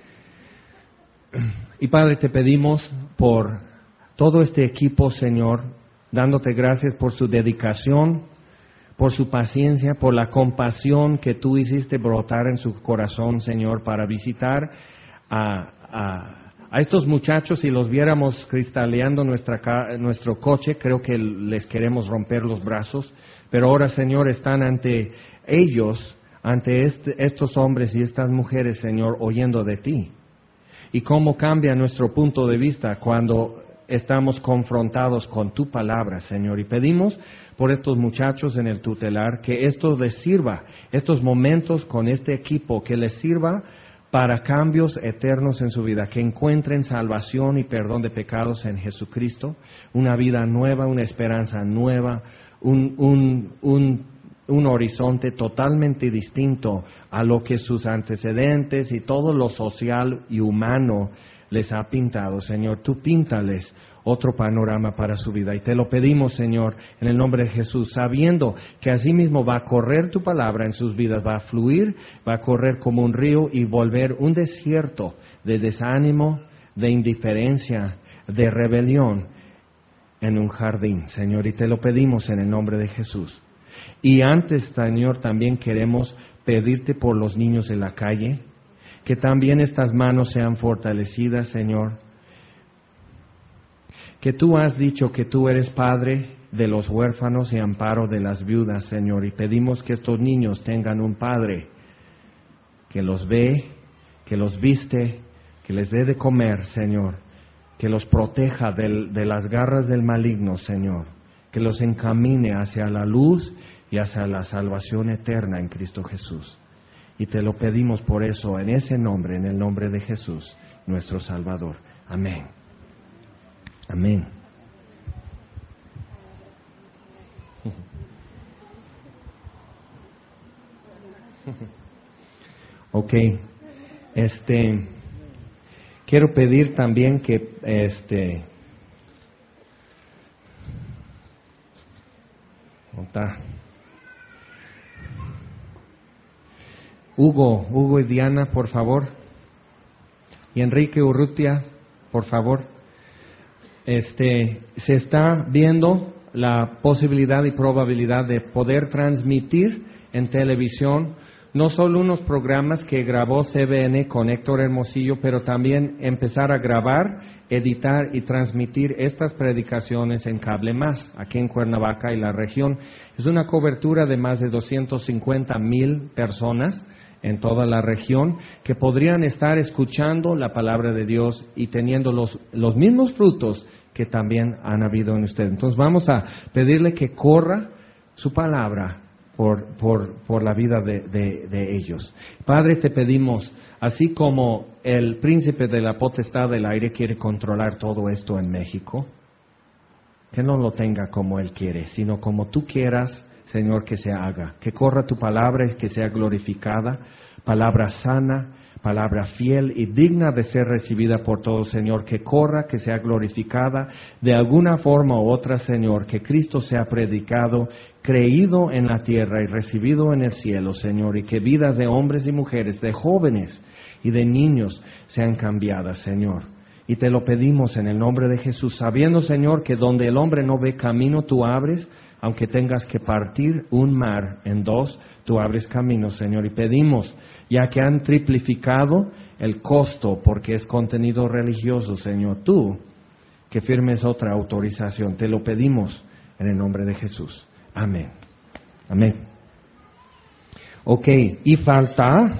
Y Padre, te pedimos por todo este equipo, Señor, dándote gracias por su dedicación, por su paciencia, por la compasión que tú hiciste brotar en su corazón, Señor, para visitar a... a A estos muchachos, si los viéramos cristaleando nuestra, nuestro coche, creo que les queremos romper los brazos. Pero ahora, Señor, están ante ellos, ante este, estos hombres y estas mujeres, Señor, oyendo de ti. Y cómo cambia nuestro punto de vista cuando estamos confrontados con tu palabra, Señor. Y pedimos por estos muchachos en el tutelar que esto les sirva, estos momentos con este equipo, que les sirva para cambios eternos en su vida, que encuentren salvación y perdón de pecados en Jesucristo, una vida nueva, una esperanza nueva, un, un, un, un horizonte totalmente distinto a lo que sus antecedentes y todo lo social y humano les ha pintado. Señor, tú píntales otro panorama para su vida. Y te lo pedimos, Señor, en el nombre de Jesús, sabiendo que así mismo va a correr tu palabra en sus vidas, va a fluir, va a correr como un río y volver un desierto de desánimo, de indiferencia, de rebelión en un jardín, Señor. Y te lo pedimos en el nombre de Jesús. Y antes, Señor, también queremos pedirte por los niños de la calle, que también estas manos sean fortalecidas, Señor. Que tú has dicho que tú eres padre de los huérfanos y amparo de las viudas, Señor. Y pedimos que estos niños tengan un padre que los ve, que los viste, que les dé de comer, Señor. Que los proteja del, de las garras del maligno, Señor. Que los encamine hacia la luz y hacia la salvación eterna en Cristo Jesús. Y te lo pedimos por eso, en ese nombre, en el nombre de Jesús, nuestro Salvador. Amén. Amén. Ok. Este, quiero pedir también que, este, ¿dónde está? Hugo, Hugo y Diana, por favor. Y Enrique Urrutia, por favor. Este, se está viendo la posibilidad y probabilidad de poder transmitir en televisión no solo unos programas que grabó C B N con Héctor Hermosillo, pero también empezar a grabar, editar y transmitir estas predicaciones en Cable Más, aquí en Cuernavaca y la región. Es una cobertura de más de doscientas cincuenta mil personas en toda la región que podrían estar escuchando la palabra de Dios y teniendo los, los mismos frutos que también han habido en usted. Entonces vamos a pedirle que corra su palabra por, por, por la vida de, de, de ellos. Padre, te pedimos, así como el príncipe de la potestad del aire quiere controlar todo esto en México, que no lo tenga como Él quiere, sino como tú quieras, Señor, que se haga. Que corra tu palabra y que sea glorificada, palabra sana, palabra fiel y digna de ser recibida por todos, Señor. Que corra, que sea glorificada de alguna forma u otra, Señor. Que Cristo sea predicado, creído en la tierra y recibido en el cielo, Señor. Y que vidas de hombres y mujeres, de jóvenes y de niños sean cambiadas, Señor. Y te lo pedimos en el nombre de Jesús, sabiendo, Señor, que donde el hombre no ve camino, tú abres, aunque tengas que partir un mar en dos, tú abres camino, Señor. Y pedimos, ya que han triplificado el costo, porque es contenido religioso, Señor, tú, que firmes otra autorización. Te lo pedimos en el nombre de Jesús. Amén. Amén. Ok, y falta,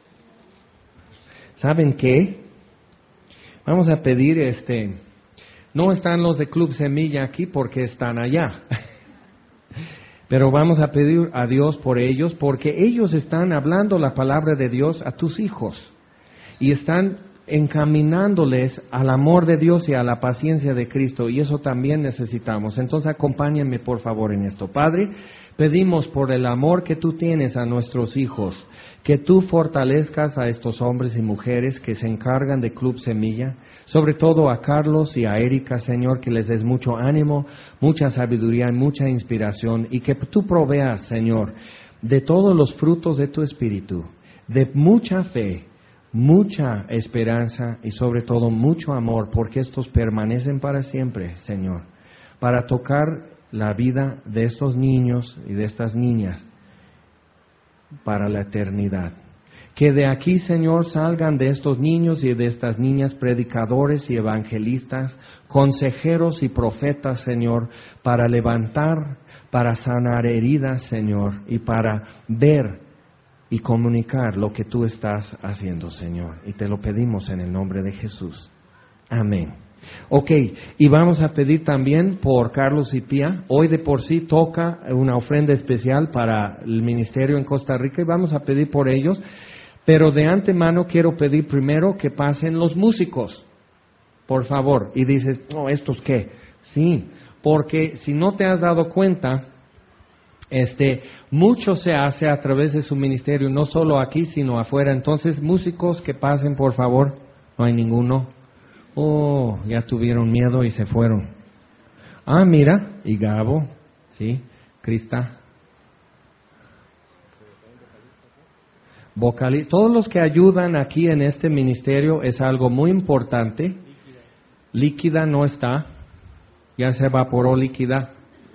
¿saben qué? Vamos a pedir, este, no están los de Club Semilla aquí porque están allá. Pero vamos a pedir a Dios por ellos, porque ellos están hablando la palabra de Dios a tus hijos y están encaminándoles al amor de Dios y a la paciencia de Cristo, y eso también necesitamos. Entonces acompáñenme por favor en esto. Padre, pedimos por el amor que tú tienes a nuestros hijos, que tú fortalezcas a estos hombres y mujeres que se encargan de Club Semilla, sobre todo a Carlos y a Erika, Señor, que les des mucho ánimo, mucha sabiduría y mucha inspiración, y que tú proveas, Señor, de todos los frutos de tu Espíritu, de mucha fe, mucha esperanza y sobre todo mucho amor, porque estos permanecen para siempre, Señor, para tocar la vida de estos niños y de estas niñas para la eternidad. Que de aquí, Señor, salgan de estos niños y de estas niñas predicadores y evangelistas, consejeros y profetas, Señor, para levantar, para sanar heridas, Señor, y para ver y comunicar lo que tú estás haciendo, Señor. Y te lo pedimos en el nombre de Jesús. Amén. Ok, y vamos a pedir también por Carlos y Pía. Hoy de por sí toca una ofrenda especial para el ministerio en Costa Rica y vamos a pedir por ellos. Pero de antemano quiero pedir primero que pasen los músicos, por favor. Y dices, no, ¿estos qué? Sí, porque si no te has dado cuenta, Este, mucho se hace a través de su ministerio, no solo aquí, sino afuera. Entonces, músicos que pasen, por favor. No hay ninguno. Oh, ya tuvieron miedo y se fueron. Ah, mira, y Gabo, sí, Crista. Vocalista. Todos los que ayudan aquí en este ministerio es algo muy importante. Líquida no está. Ya se evaporó líquida.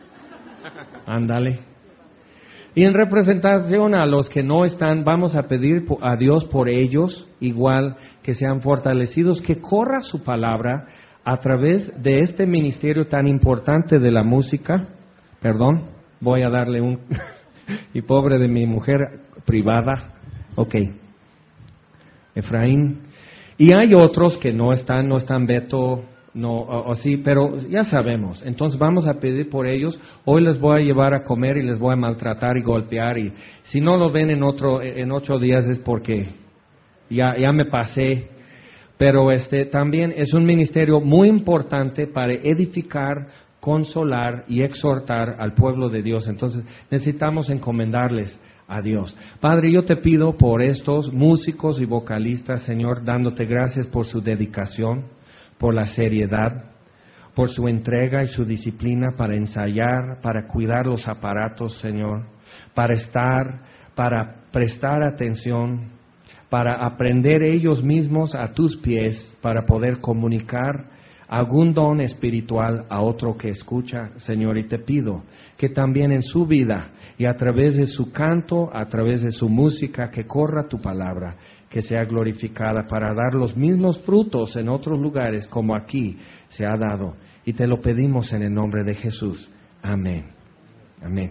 Ándale. Y en representación a los que no están, vamos a pedir a Dios por ellos, igual que sean fortalecidos, que corra su palabra a través de este ministerio tan importante de la música. Perdón, voy a darle un... y pobre de mi mujer privada. Ok. Efraín. Y hay otros que no están, no están Beto... No, o, o sí, pero ya sabemos. Entonces vamos a pedir por ellos. Hoy les voy a llevar a comer y les voy a maltratar y golpear. Y si no lo ven en otro, en ocho días es porque ya, ya me pasé. Pero este también es un ministerio muy importante para edificar, consolar y exhortar al pueblo de Dios. Entonces necesitamos encomendarles a Dios. Padre, yo te pido por estos músicos y vocalistas, Señor, dándote gracias por su dedicación, por la seriedad, por su entrega y su disciplina para ensayar, para cuidar los aparatos, Señor, para estar, para prestar atención, para aprender ellos mismos a tus pies, para poder comunicar algún don espiritual a otro que escucha, Señor, y te pido que también en su vida y a través de su canto, a través de su música, que corra tu palabra, que sea glorificada para dar los mismos frutos en otros lugares como aquí se ha dado. Y te lo pedimos en el nombre de Jesús. Amén. Amén.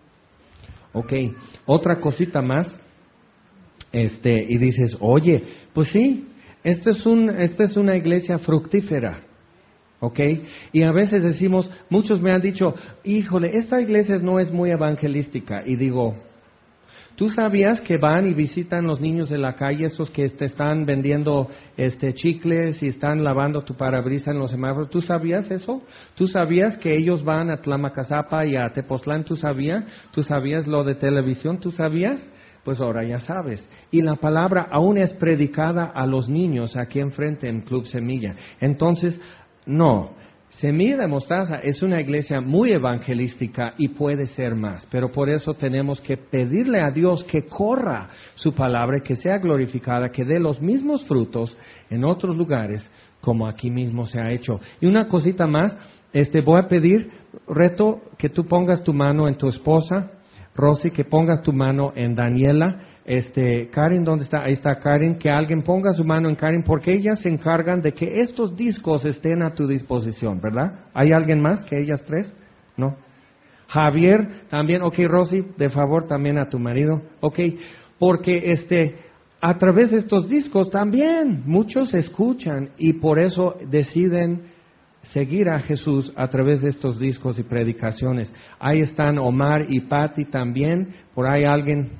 Ok, otra cosita más. Este, y dices, oye, pues sí, esta es, un, esta es una iglesia fructífera. ¿Ok? Y a veces decimos, muchos me han dicho, híjole, esta iglesia no es muy evangelística. Y digo, ¿Tú sabías que van y visitan los niños de la calle, esos que te están vendiendo este chicles y están lavando tu parabrisas en los semáforos? ¿Tú sabías eso? ¿Tú sabías que ellos van a Tlamacazapa y a Tepoztlán? ¿Tú sabías? ¿Tú sabías lo de televisión? ¿Tú sabías? Pues ahora ya sabes. Y la palabra aún es predicada a los niños aquí enfrente en Club Semilla. Entonces, no. Semilla de Mostaza es una iglesia muy evangelística y puede ser más, pero por eso tenemos que pedirle a Dios que corra su palabra, que sea glorificada, que dé los mismos frutos en otros lugares como aquí mismo se ha hecho. Y una cosita más, este, voy a pedir, reto, que tú pongas tu mano en tu esposa, Rosy, que pongas tu mano en Daniela. Este, Karen, ¿dónde está? Ahí está Karen, que alguien ponga su mano en Karen, porque ellas se encargan de que estos discos estén a tu disposición, ¿verdad? ¿Hay alguien más que ellas tres? ¿No? Javier, también, ok, Rosy, de favor también a tu marido, ok, porque este, a través de estos discos también muchos escuchan y por eso deciden seguir a Jesús a través de estos discos y predicaciones. Ahí están Omar y Patti también, por ahí alguien.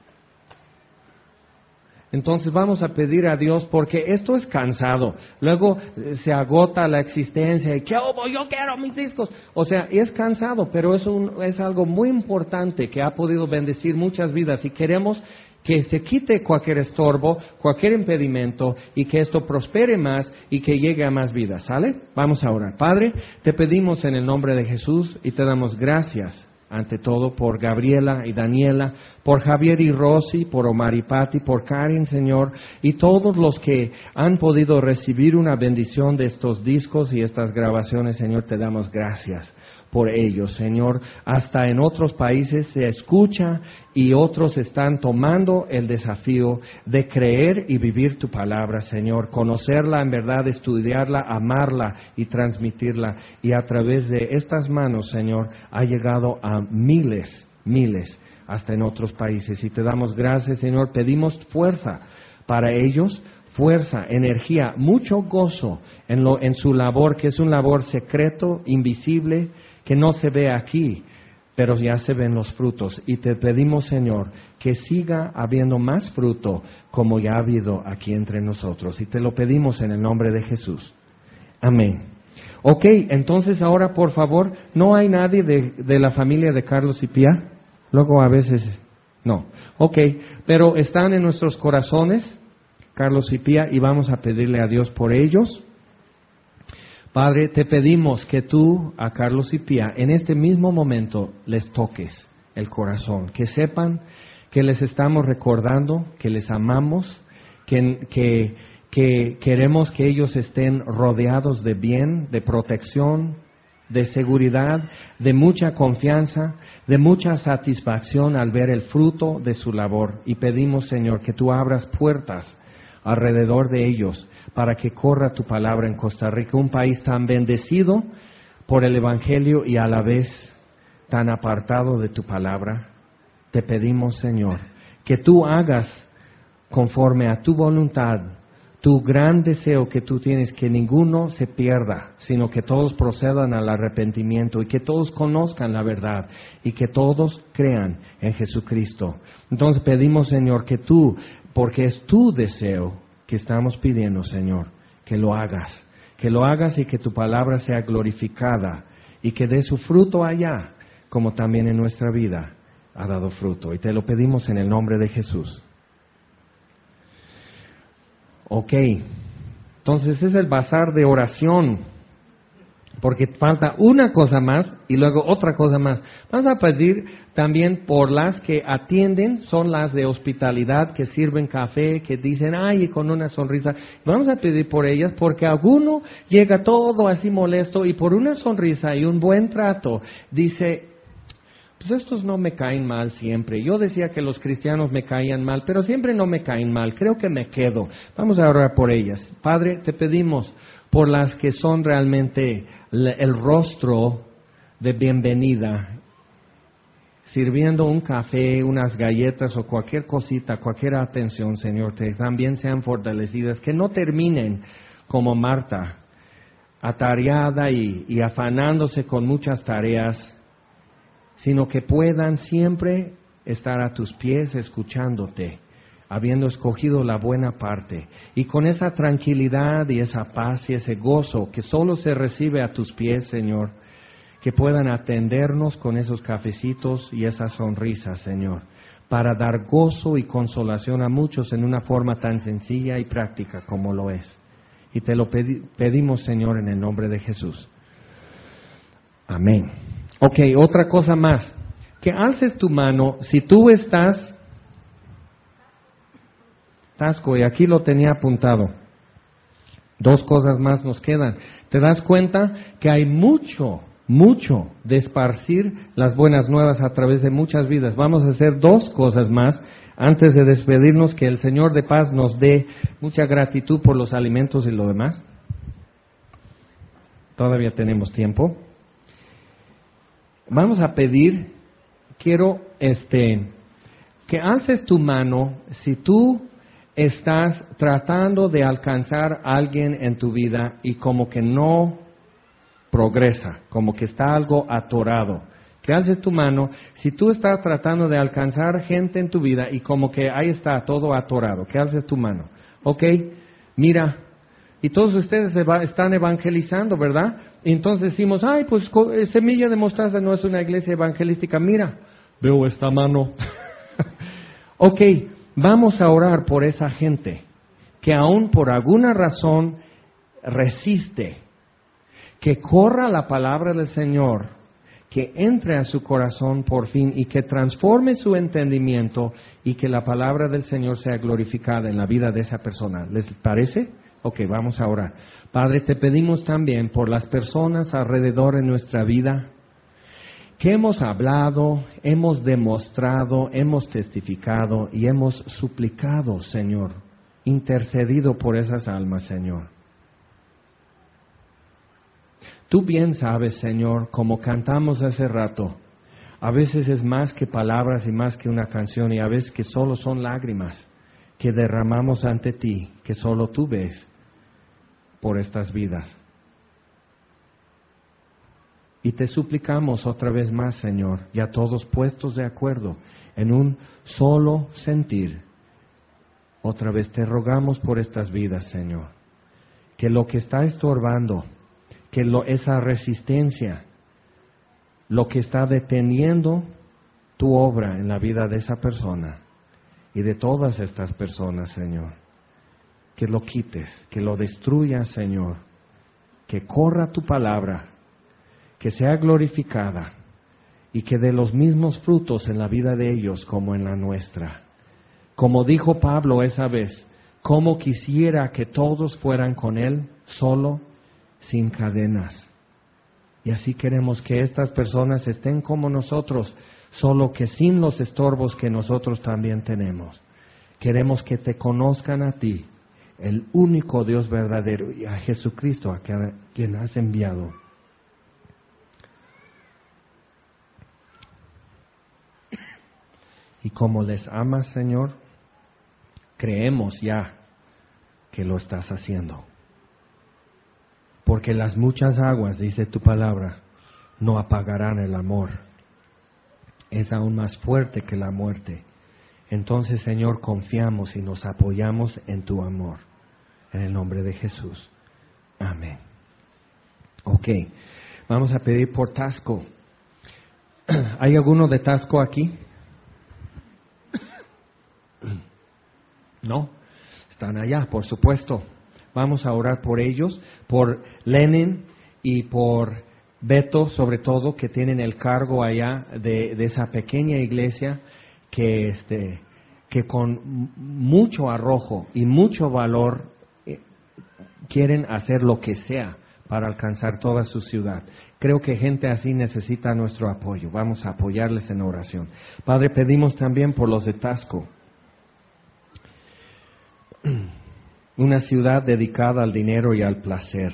Entonces vamos a pedir a Dios porque esto es cansado. Luego eh, se agota la existencia y ¿qué hubo? Yo quiero mis discos. O sea, es cansado, pero es, un, es algo muy importante que ha podido bendecir muchas vidas y queremos que se quite cualquier estorbo, cualquier impedimento y que esto prospere más y que llegue a más vidas. ¿Sale? Vamos a orar. Padre, te pedimos en el nombre de Jesús y te damos gracias. Ante todo por Gabriela y Daniela, por Javier y Rosy, por Omar y Patti, por Karen, Señor, y todos los que han podido recibir una bendición de estos discos y estas grabaciones, Señor, te damos gracias por ellos, Señor. Hasta en otros países se escucha y otros están tomando el desafío de creer y vivir tu palabra, Señor, conocerla en verdad, estudiarla, amarla y transmitirla. Y a través de estas manos, Señor, ha llegado a miles, miles, hasta en otros países. Y te damos gracias, Señor. Pedimos fuerza para ellos, fuerza, energía, mucho gozo en, lo, en su labor, que es un labor secreto, invisible, que no se ve aquí, pero ya se ven los frutos. Y te pedimos, Señor, que siga habiendo más fruto como ya ha habido aquí entre nosotros. Y te lo pedimos en el nombre de Jesús. Amén. Ok, entonces ahora, por favor, ¿no hay nadie de, de la familia de Carlos y Pía? Luego a veces, no. Ok, pero están en nuestros corazones, Carlos y Pía, y vamos a pedirle a Dios por ellos. Padre, te pedimos que tú a Carlos y Pía en este mismo momento les toques el corazón, que sepan que les estamos recordando, que les amamos, que, que, que queremos que ellos estén rodeados de bien, de protección, de seguridad, de mucha confianza, de mucha satisfacción al ver el fruto de su labor. Y pedimos, Señor, que tú abras puertas alrededor de ellos para que corra tu palabra en Costa Rica, un país tan bendecido por el Evangelio y a la vez tan apartado de tu palabra. Te pedimos, Señor, que tú hagas conforme a tu voluntad, tu gran deseo que tú tienes, que ninguno se pierda, sino que todos procedan al arrepentimiento y que todos conozcan la verdad y que todos crean en Jesucristo. Entonces pedimos, Señor, que tú, porque es tu deseo que estamos pidiendo, Señor, que lo hagas, que lo hagas y que tu palabra sea glorificada y que dé su fruto allá, como también en nuestra vida ha dado fruto. Y te lo pedimos en el nombre de Jesús. Ok, entonces es el bazar de oración, porque falta una cosa más y luego otra cosa más. Vamos a pedir también por las que atienden, son las de hospitalidad, que sirven café, que dicen, ay, con una sonrisa. Vamos a pedir por ellas, porque alguno llega todo así molesto y por una sonrisa y un buen trato dice, pues estos no me caen mal siempre. Yo decía que los cristianos me caían mal, pero siempre no me caen mal. Creo que me quedo. Vamos a orar por ellas. Padre, te pedimos por las que son realmente el rostro de bienvenida, sirviendo un café, unas galletas o cualquier cosita, cualquier atención, Señor, que también sean fortalecidas, que no terminen como Marta, atareada y, y afanándose con muchas tareas, sino que puedan siempre estar a tus pies escuchándote, habiendo escogido la buena parte, y con esa tranquilidad y esa paz y ese gozo que solo se recibe a tus pies, Señor, que puedan atendernos con esos cafecitos y esas sonrisas, Señor, para dar gozo y consolación a muchos en una forma tan sencilla y práctica como lo es. Y te lo pedi- pedimos, Señor, en el nombre de Jesús. Amén. Ok, otra cosa más. Que alces tu mano si tú estás... Tasco, y aquí lo tenía apuntado. Dos cosas más nos quedan. ¿Te das cuenta que hay mucho, mucho de esparcir las buenas nuevas a través de muchas vidas? Vamos a hacer dos cosas más antes de despedirnos, que el Señor de paz nos dé mucha gratitud por los alimentos y lo demás. Todavía tenemos tiempo. Vamos a pedir, quiero este, que alces tu mano si tú estás tratando de alcanzar a alguien en tu vida y como que no progresa, como que está algo atorado. Que alces tu mano si tú estás tratando de alcanzar gente en tu vida y como que ahí está todo atorado. Que alces tu mano. Ok, mira, y todos ustedes se va, están evangelizando, ¿verdad? Y entonces decimos, ay, pues Semilla de Mostaza no es una iglesia evangelística. Mira, veo esta mano. Ok. Vamos a orar por esa gente que aún por alguna razón resiste, que corra la palabra del Señor, que entre a su corazón por fin y que transforme su entendimiento y que la palabra del Señor sea glorificada en la vida de esa persona. ¿Les parece? Ok, vamos a orar. Padre, te pedimos también por las personas alrededor de nuestra vida que hemos hablado, hemos demostrado, hemos testificado y hemos suplicado, Señor, intercedido por esas almas, Señor. Tú bien sabes, Señor, como cantamos hace rato, a veces es más que palabras y más que una canción, y a veces que solo son lágrimas que derramamos ante ti, que solo tú ves por estas vidas. Y te suplicamos otra vez más, Señor, ya todos puestos de acuerdo en un solo sentir. Otra vez te rogamos por estas vidas, Señor, que lo que está estorbando, que lo, esa resistencia, lo que está deteniendo tu obra en la vida de esa persona y de todas estas personas, Señor, que lo quites, que lo destruyas, Señor, que corra tu palabra, que sea glorificada y que dé los mismos frutos en la vida de ellos como en la nuestra. Como dijo Pablo esa vez, como quisiera que todos fueran con Él, solo, sin cadenas. Y así queremos que estas personas estén como nosotros, solo que sin los estorbos que nosotros también tenemos. Queremos que te conozcan a ti, el único Dios verdadero, y a Jesucristo, a quien has enviado. Y como les amas, Señor, creemos ya que lo estás haciendo. Porque las muchas aguas, dice tu palabra, no apagarán el amor. Es aún más fuerte que la muerte. Entonces, Señor, confiamos y nos apoyamos en tu amor. En el nombre de Jesús. Amén. Ok, vamos a pedir por Tasco. ¿Hay alguno de Tasco aquí? No, están allá, por supuesto. Vamos a orar por ellos, por Lenin y por Beto, sobre todo, que tienen el cargo allá de, de esa pequeña iglesia que, este, que con mucho arrojo y mucho valor eh, quieren hacer lo que sea para alcanzar toda su ciudad. Creo que gente así necesita nuestro apoyo. Vamos a apoyarles en oración. Padre, pedimos también por los de Tasco, una ciudad dedicada al dinero y al placer.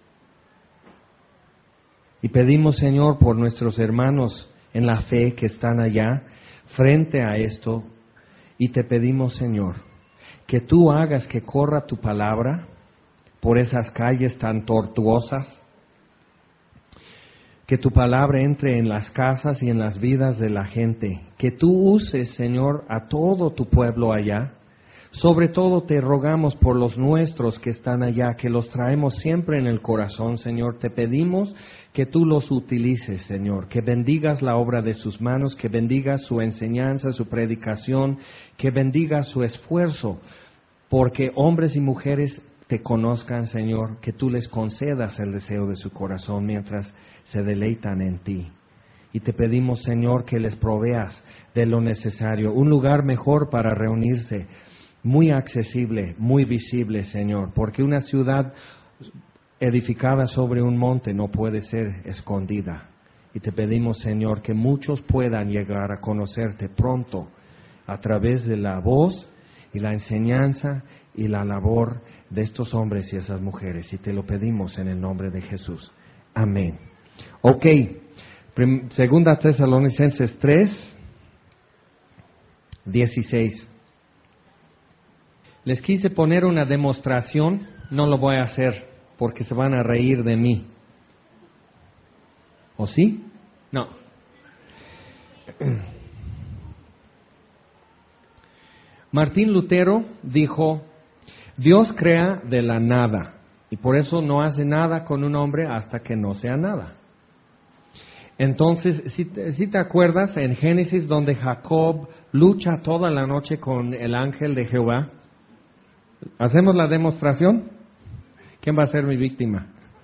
Y pedimos, Señor, por nuestros hermanos en la fe que están allá, frente a esto, y te pedimos, Señor, que tú hagas que corra tu palabra por esas calles tan tortuosas, Que tu palabra entre en las casas y en las vidas de la gente. Que tú uses, Señor, a todo tu pueblo allá. Sobre todo te rogamos por los nuestros que están allá, que los traemos siempre en el corazón, Señor. Te pedimos que tú los utilices, Señor, que bendigas la obra de sus manos, que bendigas su enseñanza, su predicación, que bendigas su esfuerzo, porque hombres y mujeres te conozcan, Señor, que tú les concedas el deseo de su corazón mientras se deleitan en ti. Y te pedimos, Señor, que les proveas de lo necesario, un lugar mejor para reunirse, muy accesible, muy visible, Señor, porque una ciudad edificada sobre un monte no puede ser escondida. Y te pedimos, Señor, que muchos puedan llegar a conocerte pronto a través de la voz y la enseñanza y la labor de estos hombres y esas mujeres. Y te lo pedimos en el nombre de Jesús. Amén. Ok, Prim- Segunda Tesalonicenses tres, dieciséis. Les quise poner una demostración, no lo voy a hacer porque se van a reír de mí. ¿O sí? No. Martín Lutero dijo, Dios crea de la nada y por eso no hace nada con un hombre hasta que no sea nada. Entonces, si, si te acuerdas en Génesis donde Jacob lucha toda la noche con el ángel de Jehová, ¿hacemos la demostración? ¿Quién va a ser mi víctima?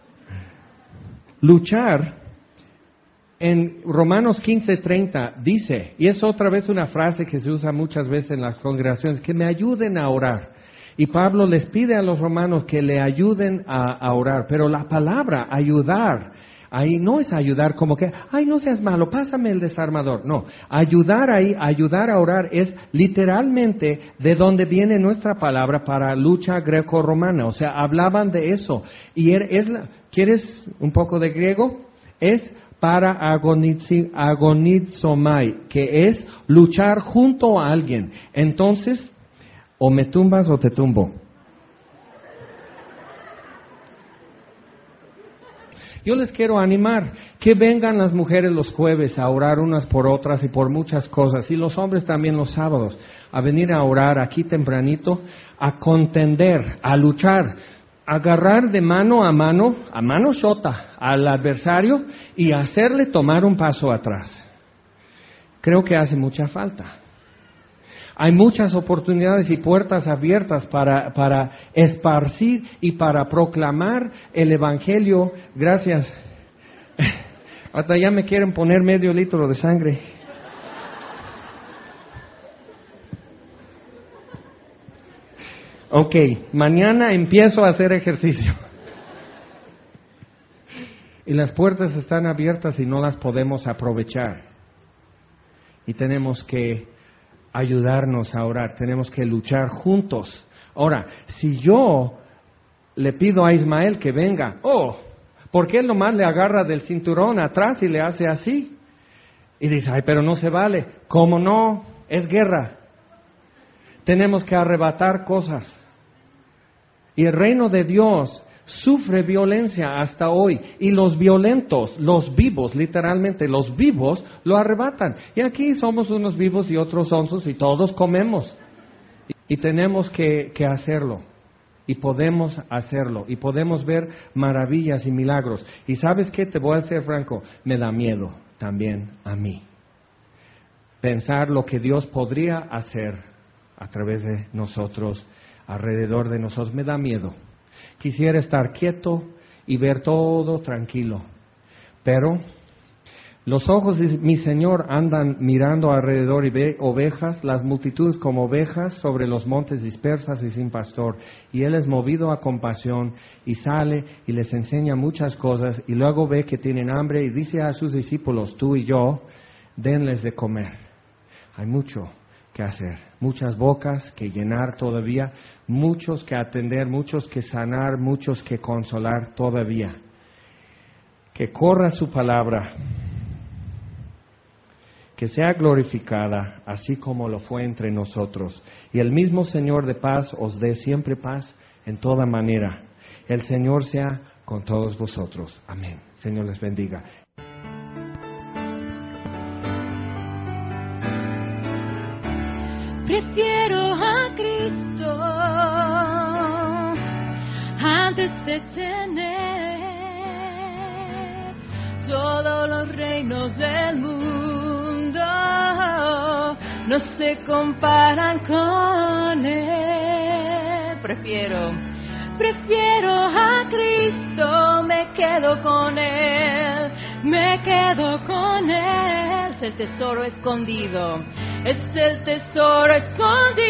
Luchar, en Romanos quince treinta dice, y es otra vez una frase que se usa muchas veces en las congregaciones, que me ayuden a orar. Y Pablo les pide a los romanos que le ayuden a, a orar, pero la palabra ayudar, ahí no es ayudar como que, ay, no seas malo, pásame el desarmador. No, ayudar ahí, ayudar a orar es literalmente de donde viene nuestra palabra para lucha greco-romana. O sea, hablaban de eso. Y es la, ¿quieres un poco de griego? Es para agonizomai, que es luchar junto a alguien. Entonces, o me tumbas o te tumbo. Yo les quiero animar que vengan las mujeres los jueves a orar unas por otras y por muchas cosas, y los hombres también los sábados, a venir a orar aquí tempranito, a contender, a luchar, a agarrar de mano a mano, a mano sota, al adversario y hacerle tomar un paso atrás. Creo que hace mucha falta. Hay muchas oportunidades y puertas abiertas para, para esparcir y para proclamar el Evangelio. Gracias. Hasta ya me quieren poner medio litro de sangre. Ok, mañana empiezo a hacer ejercicio. Y las puertas están abiertas y no las podemos aprovechar. Y tenemos que ayudarnos a orar, tenemos que luchar juntos. Ahora, si yo le pido a Ismael que venga, oh, ¿por qué él nomás le agarra del cinturón atrás y le hace así? Y dice, ay, pero no se vale. ¿Cómo no? Es guerra. Tenemos que arrebatar cosas. Y el reino de Dios sufre violencia hasta hoy, y los violentos, los vivos, literalmente los vivos, lo arrebatan. Y aquí somos unos vivos y otros onzos y todos comemos. Y, y tenemos que, que hacerlo. Y podemos hacerlo. Y podemos ver maravillas y milagros. Y ¿sabes qué? Te voy a ser franco, me da miedo también a mí. Pensar lo que Dios podría hacer a través de nosotros, alrededor de nosotros, me da miedo. Quisiera estar quieto y ver todo tranquilo, pero los ojos de mi Señor andan mirando alrededor y ve ovejas, las multitudes como ovejas sobre los montes dispersas y sin pastor, y Él es movido a compasión y sale y les enseña muchas cosas, y luego ve que tienen hambre y dice a sus discípulos, tú y yo, denles de comer. Hay mucho que hacer, muchas bocas que llenar todavía, muchos que atender, muchos que sanar, muchos que consolar todavía. Que corra su palabra, que sea glorificada, así como lo fue entre nosotros. Y el mismo Señor de paz os dé siempre paz en toda manera. El Señor sea con todos vosotros. Amén. Señor les bendiga. Prefiero a Cristo antes de tener todos los reinos del mundo. No se comparan con Él. Prefiero, prefiero a Cristo, me quedo con Él, me quedo con Él. Es el tesoro escondido, es el tesoro escondido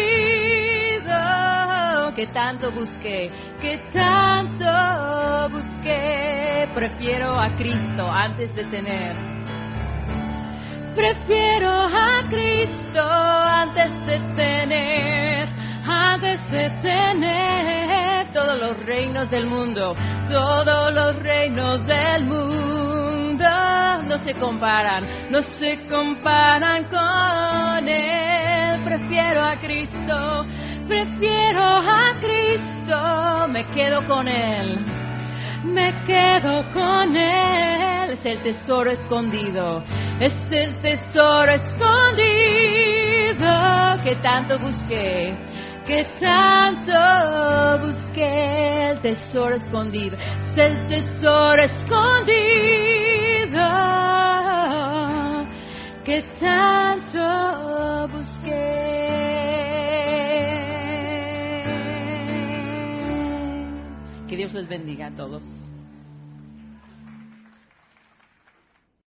que tanto busqué, que tanto busqué. Prefiero a Cristo antes de tener. Prefiero a Cristo antes de tener, antes de tener todos los reinos del mundo, todos los reinos del mundo. No se comparan, no se comparan con Él. Prefiero a Cristo, prefiero a Cristo, me quedo con Él, me quedo con Él. Es el tesoro escondido, es el tesoro escondido que tanto busqué, que tanto busqué. El tesoro escondido, es el tesoro escondido que tanto busqué. Que Dios les bendiga a todos.